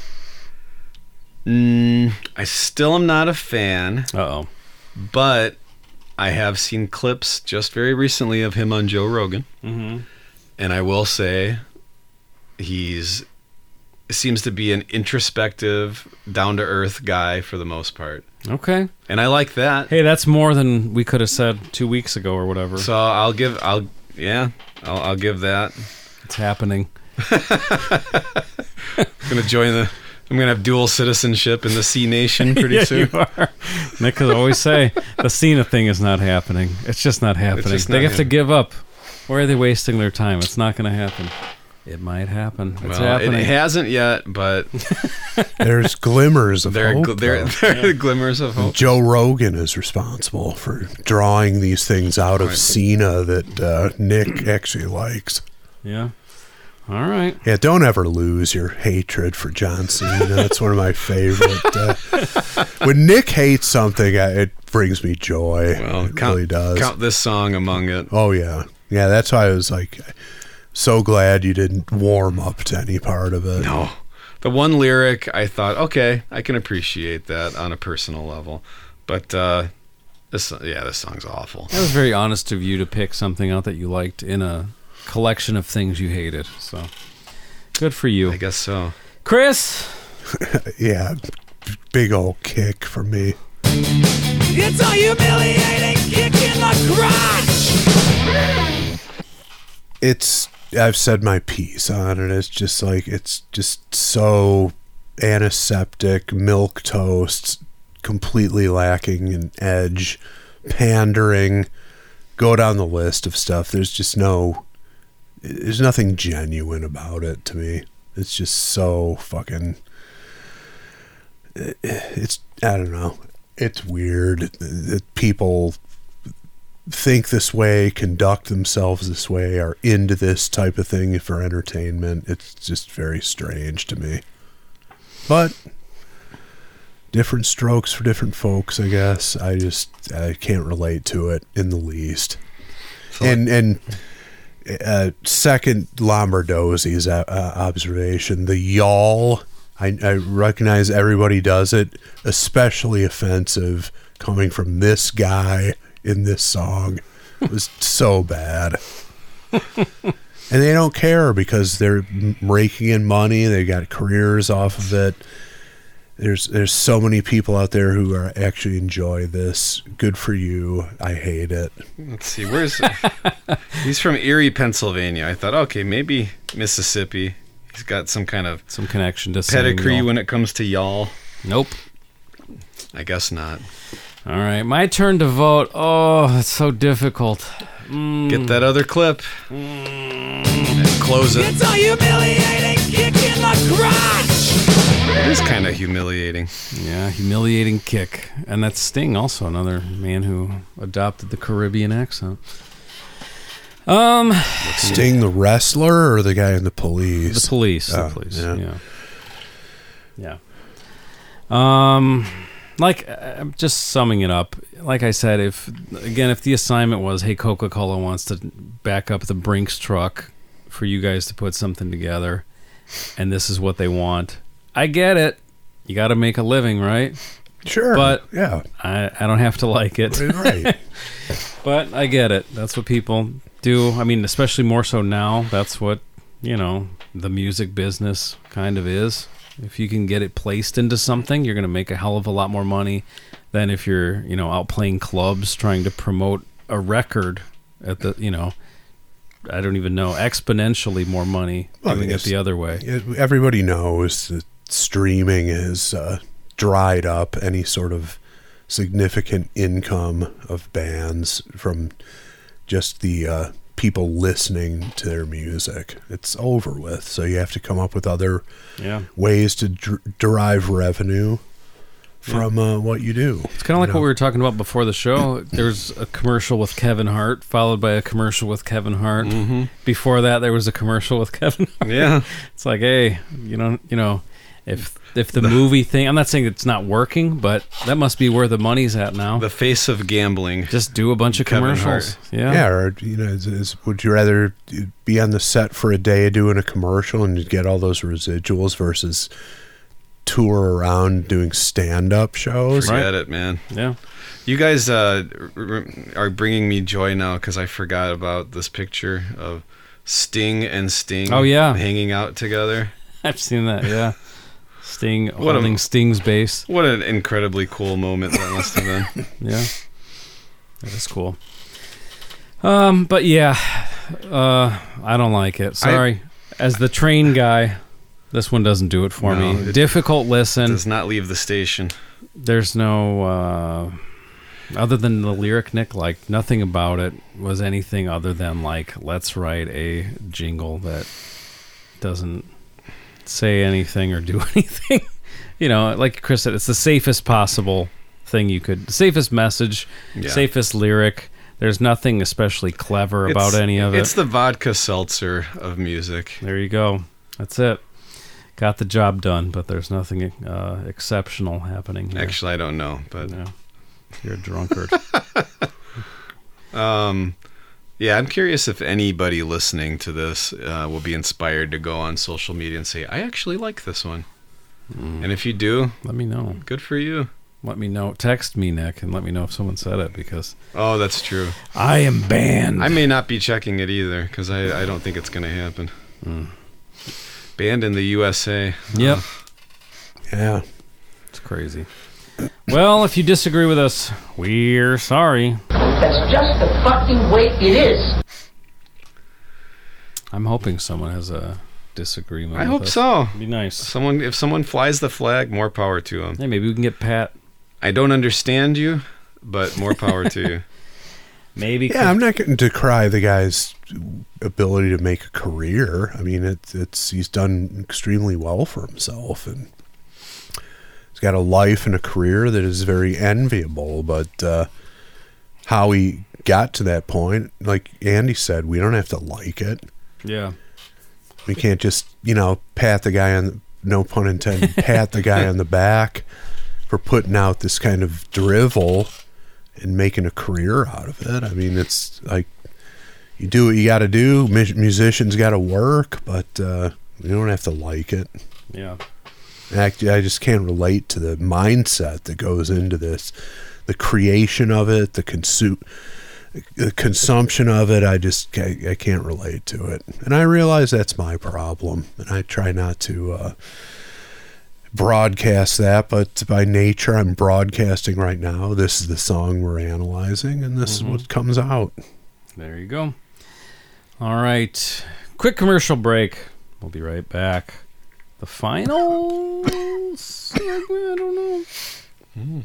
Mm, I still am not a fan, Uh-oh. but I have seen clips just very recently of him on Joe Rogan. Mm-hmm. And I will say he's seems to be an introspective, down-to-earth guy for the most part. Okay. And I like that. Hey, that's more than we could have said two weeks ago or whatever. So I'll give, I'll, yeah, I'll, I'll give that. It's happening. I'm going to join the, I'm going to have dual citizenship in the C Nation pretty yeah, soon. You are. Nick could always say the Cena thing is not happening. It's just not happening. just They not have to happening. give up. Why are they wasting their time? It's not going to happen. It might happen. It's Well, happening. it hasn't yet, but There's glimmers of there, are hope. gl- there, though. there are glimmers of hope. Joe Rogan is responsible for drawing these things out of Right. Cena that uh, Nick actually likes. Yeah. All right. Yeah, don't ever lose your hatred for John Cena. That's one of my favorite. Uh, when Nick hates something, I, it brings me joy. Well, it count, really does. count this song among it. Oh yeah, yeah. That's why I was like, so glad you didn't warm up to any part of it. No. The one lyric, I thought, okay, I can appreciate that on a personal level. But, uh, this, yeah, this song's awful. That was very honest of you to pick something out that you liked in a collection of things you hated. So good for you. I guess so. Chris. Yeah, big old kick for me. It's a humiliating kick in the crotch. It's I've said my piece on it. It's just like it's just so antiseptic, milk toast, completely lacking in edge, pandering. Go down the list of stuff. There's just no there's nothing genuine about it to me. It's just so fucking it's I don't know. It's weird that people think this way, conduct themselves this way, are into this type of thing for entertainment. It's just very strange to me. But different strokes for different folks, I guess. I just I can't relate to it in the least. And and uh, second Lombardozzi's uh, uh, observation, the y'all. I, I recognize everybody does it, especially offensive coming from this guy in this song. It was so bad. And they don't care because they're raking in money. They got careers off of it. There's there's so many people out there who are actually enjoy this. Good for you. I hate it. Let's see, where's... He's from Erie, Pennsylvania. I thought, okay, maybe Mississippi. He's got some kind of Some connection to pedigree Samuel. when it comes to y'all. Nope. I guess not. All right, my turn to vote. Oh, it's so difficult. Mm. Get that other clip. And close it. It's a humiliating kick in the crotch. It is kind of humiliating. Yeah, humiliating kick. And that's Sting, also another man who adopted the Caribbean accent. Um, Sting the wrestler or the guy in the police? the police. The Oh, police. yeah. Yeah. Yeah. Um, like, uh, just summing it up. Like I said, if again, if the assignment was, hey, Coca-Cola wants to back up the Brinks truck for you guys to put something together, and this is what they want, I get it. You got to make a living, right? Sure. But yeah, I, I don't have to like it. right. But I get it. That's what people do. I mean, especially more so now. That's what, you know, the music business kind of is. If you can get it placed into something, you're going to make a hell of a lot more money than if you're, you know, out playing clubs trying to promote a record at the, you know, I don't even know, exponentially more money Well, doing it yes. the other way. It- everybody knows that streaming has uh, dried up any sort of significant income of bands from just the uh, people listening to their music. It's over with. So you have to come up with other Yeah. ways to dr- derive revenue from uh, what you do. It's kind of like what we were talking about before the show. There's a commercial with Kevin Hart, followed by a commercial with Kevin Hart. Mm-hmm. Before that, there was a commercial with Kevin Hart. Yeah. It's like, hey, you know, you know, If if the movie thing, I'm not saying it's not working, but that must be where the money's at now. The face of gambling. Just do a bunch of Kevin commercials. Hart. Yeah. Yeah, or you know, is, is, would you rather be on the set for a day doing a commercial and get all those residuals versus tour around doing stand-up shows? Forget it, man. Yeah. You guys uh, r- are bringing me joy now because I forgot about this picture of Sting and Sting. Oh, yeah. hanging out together. I've seen that, yeah. Sting What a- holding Sting's bass. What an incredibly cool moment that must have been. Yeah. That is cool. Um, but yeah, uh, I don't like it. Sorry. As the train guy, this one doesn't do it for No, me. it Difficult listen. Does not leave the station. There's no, uh, other than the lyric, Nick, like nothing about it was anything other than like, let's write a jingle that doesn't say anything or do anything. You know, like Chris said, it's the safest possible thing you could, safest message, Yeah. safest lyric. There's nothing especially clever about It's- any of it. It's the vodka seltzer of music. There you go. That's it. Got the job done, but there's nothing uh, exceptional happening here. Actually, I don't know, but Yeah. You're a drunkard. um, yeah, I'm curious if anybody listening to this uh, will be inspired to go on social media and say, "I actually like this one." Mm. And if you do, Let me know. good for you. Let me know. Text me, Nick, and let me know if someone said it, because Oh, that's true. I am banned. I may not be checking it either because I, I don't think it's going to happen. Mm. Banned in the U S A. Yep. Yeah. It's crazy. Well, if you disagree with us, we're sorry. That's just the fucking way it is. I'm hoping someone has a disagreement. I with hope us. so. It'd be nice. Someone, if someone flies the flag, more power to them. Hey, maybe we can get Pat. I don't understand you, but more power to you. Maybe. Yeah, I'm not going to decry the guy's ability to make a career. I mean, it's it's he's done extremely well for himself, and he's got a life and a career that is very enviable. But uh, how he got to that point, like Andy said, we don't have to like it. Yeah. We can't just, you know, pat the guy on, the, no pun intended, pat the guy on the back for putting out this kind of drivel and making a career out of it. I mean, it's like, you do what you got to do. Mu- musicians got to work, but uh, you don't have to like it. Yeah. Actually, I just can't relate to the mindset that goes into this, the creation of it, the consume. The consumption of it, I just I, I can't relate to it, and I realize that's my problem, and I try not to uh, broadcast that. But by nature, I'm broadcasting right now. This is the song we're analyzing, and this Mm-hmm. is what comes out. There you go. All right. Quick commercial break. We'll be right back. The final segment, I don't know. Mm.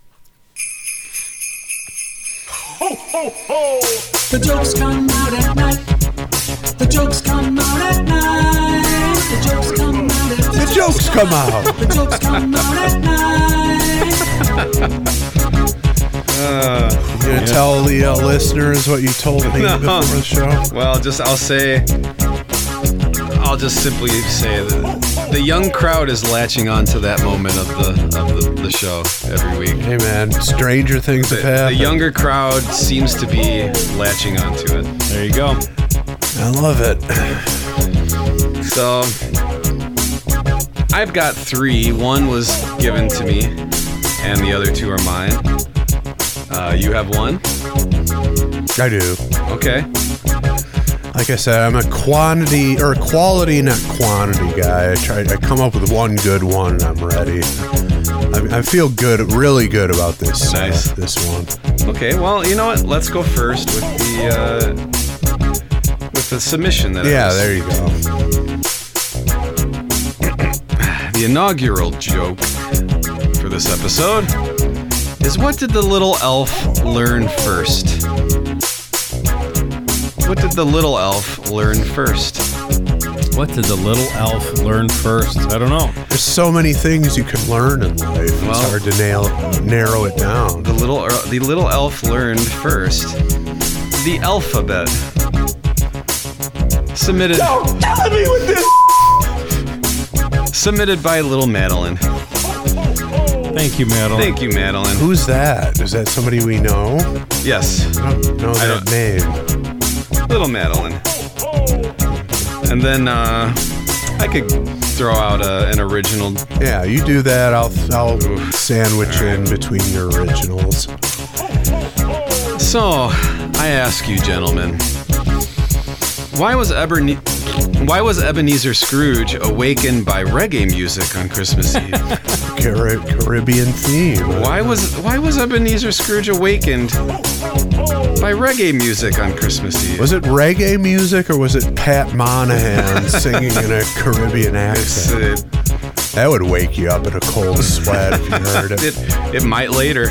The jokes come out at night. The jokes come out at night. The jokes come out at The jokes come out. The jokes come out at night. Uh, You gonna tell the uh, listeners what you told me No. before the show? well, just I'll say, I'll just simply say that the young crowd is latching onto that moment of the of the, the show every week. Hey man, stranger things The, have the happened. younger crowd seems to be latching onto it. There you go. I love it. So I've got three. One was given to me, and the other two are mine. Uh, you have one? I do. Okay. Like I said, I'm a quantity or a quality, not quantity guy. I try. I come up with one good one, and I'm ready. I, I feel good, really good about this. Nice. Uh, this one. Okay. Well, you know what? Let's go first with the uh, with the submission that. I Yeah, was- there you go. The inaugural joke for this episode is, what did the little elf learn first? What did the little elf learn first? What did the little elf learn first? I don't know. There's so many things you can learn in life. It's Well- hard to nail, narrow it down. The little er, the little elf learned first the alphabet. Submitted. Don't tell me with this. submitted by Little Madeline. Thank you, Madeline. Thank you, Madeline. Who's that? Is that somebody we know? Yes, I don't know I that don't- name. Little Madeline. And then uh, I could throw out uh, an original. Yeah, you do that. I'll I'll sandwich in between your originals. So, I ask you, gentlemen, why was Eberne- why was Ebenezer Scrooge awakened by reggae music on Christmas Eve? Car- Caribbean theme. Why was why was Ebenezer Scrooge awakened by reggae music on Christmas Eve? Was it reggae music or was it Pat Monahan singing in a Caribbean It's, accent? uh, That would wake you up in a cold sweat if you heard it. it, it might later.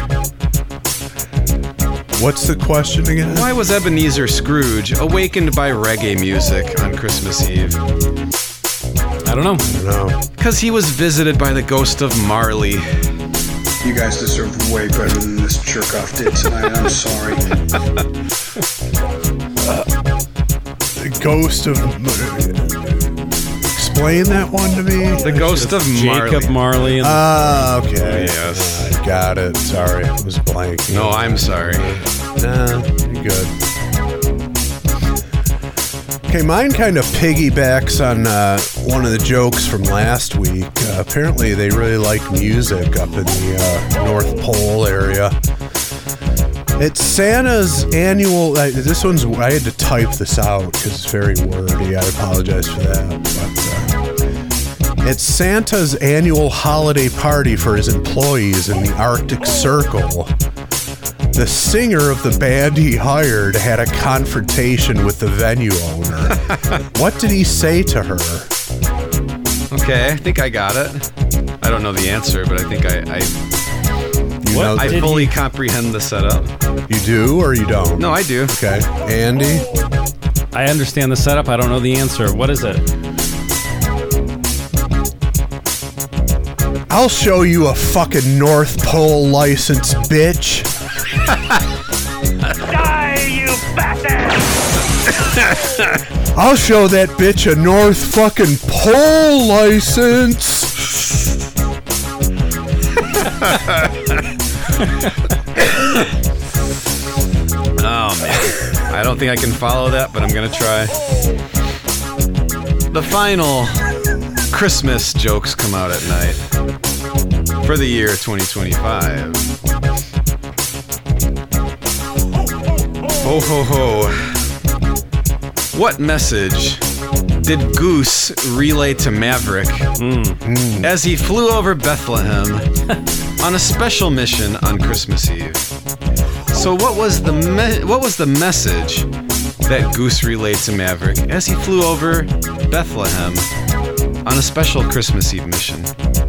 What's the question again? Why was Ebenezer Scrooge awakened by reggae music on Christmas Eve? I don't know. No. Because he was visited by the ghost of Marley. You guys deserve way better than this jerk off did tonight. I'm sorry. The ghost of. Explain that one to me. The ghost of Marley. Jacob Marley. And Ah, okay. Yes. I got it. Sorry, I was blanking. No, I'm sorry. Nah, you're good. Okay, mine kind of piggybacks on uh, one of the jokes from last week. Uh, apparently, they really like music up in the uh, North Pole area. It's Santa's annual. Uh, this one's. I had to type this out because it's very wordy. I apologize for that. But uh, it's Santa's annual holiday party for his employees in the Arctic Circle. The singer of the band he hired had a confrontation with the venue owner. What did he say to her? Okay, I think I got it. I don't know the answer, but I think I I, You know, I did fully he- comprehend the setup. you do or you don't? No, I do. Okay, Andy. I understand the setup. I don't know the answer. What is it? I'll show you a fucking North Pole license, bitch. Die, you bastard! I'll show that bitch a North fucking Pole license. Oh man, I don't think I can follow that, but I'm gonna try. The final Christmas jokes come out at night for the year twenty twenty-five. Ho ho ho. What message did Goose relay to Maverick as he flew over Bethlehem on a special mission on Christmas Eve? So what was the me- what was the message that Goose relayed to Maverick as he flew over Bethlehem on a special Christmas Eve mission?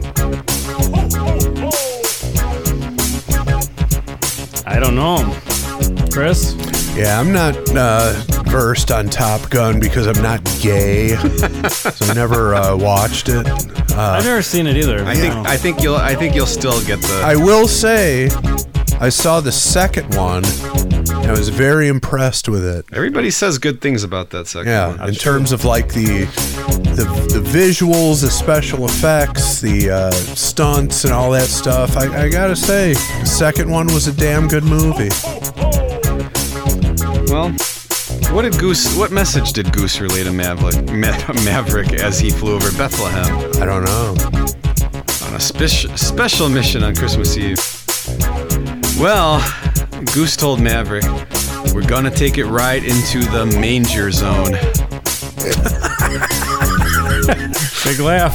I don't know. Chris? Yeah, I'm not uh, versed on Top Gun because I'm not gay, so I never uh, watched it. Uh, I've never seen it either. I think I think you'll I think you'll still get the I will say, I saw the second one, and I was very impressed with it. Everybody says good things about that second Yeah, one. in terms of like the the the visuals, the special effects, the uh, stunts, and all that stuff. I, I gotta say, the second one was a damn good movie. Well, what did Goose? What message did Goose relay to Maverick, Ma- Maverick as he flew over Bethlehem I don't know. on a spe- special mission on Christmas Eve? Well, Goose told Maverick, "We're gonna take it right into the manger zone." Big laugh.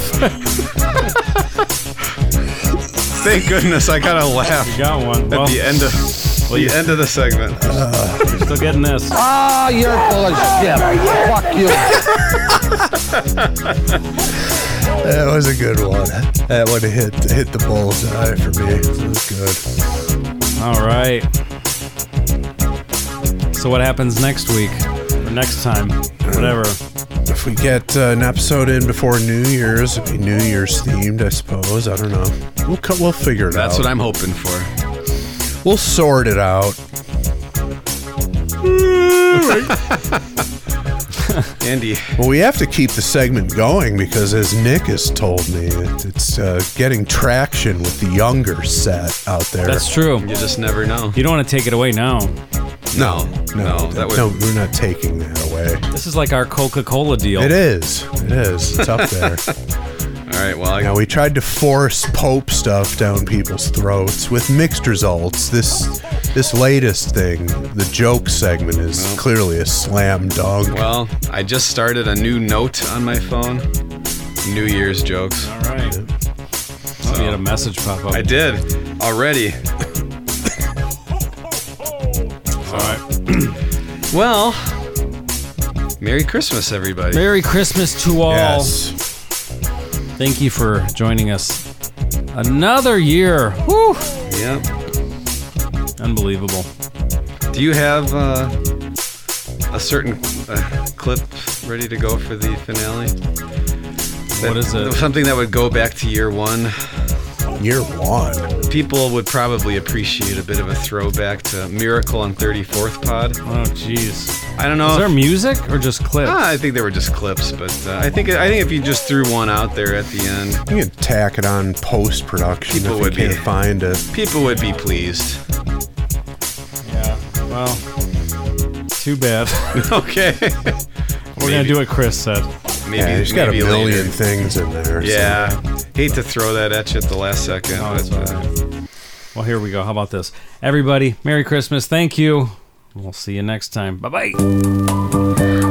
Thank goodness I got a laugh You got one. at Well, the end of well, the you- end of the segment. you're still getting this. Ah, you're full of shit. Fuck you. That was a good one. That one hit hit the bullseye for me. It was good. All right. So what happens next week? Or next time? Whatever. If we get uh, an episode in before New Year's, it'd be New Year's themed, I suppose. I don't know. We'll cut. We'll figure it That's out. what I'm hoping for. We'll sort it out. Andy. Well, we have to keep the segment going because, as Nick has told me, it, it's uh, getting traction with the younger set out there. That's true. You just never know. You don't want to take it away now. No, no, No, that would- no, we're not taking that away. This is like our Coca-Cola deal. It is. It is. It's up there. All right, well, I, Now, we tried to force Pope stuff down people's throats with mixed results. This this latest thing, the joke segment, is Well. clearly a slam dunk. well, I just started a new note on my phone. New Year's jokes. All right. So you had a message pop up. I did already. All right. Well, Merry Christmas, everybody. Merry Christmas to all. Yes. Thank you for joining us. Another year. Woo! Yep. Unbelievable. Do you have uh, a certain uh, clip ready to go for the finale? What That- is it? Something that would go back to year one. Year one. People would probably appreciate a bit of a throwback to Miracle on thirty-fourth Pod. Oh, jeez. I don't know. Is there if- music or just clips? Ah, I think they were just clips, but uh, I think I think if you just threw one out there at the end, You can tack it on post production People if you would be- can't find it. people would be pleased. Yeah. Well, too bad. Okay. We're going to do what Chris said. Maybe, Yeah, he's got a maybe million later. things in there. so- Yeah. Hate to throw that at you at the last second. Oh, it's but, all uh, right. Well, here we go. How about this? Everybody, Merry Christmas. Thank you. We'll see you next time. Bye-bye.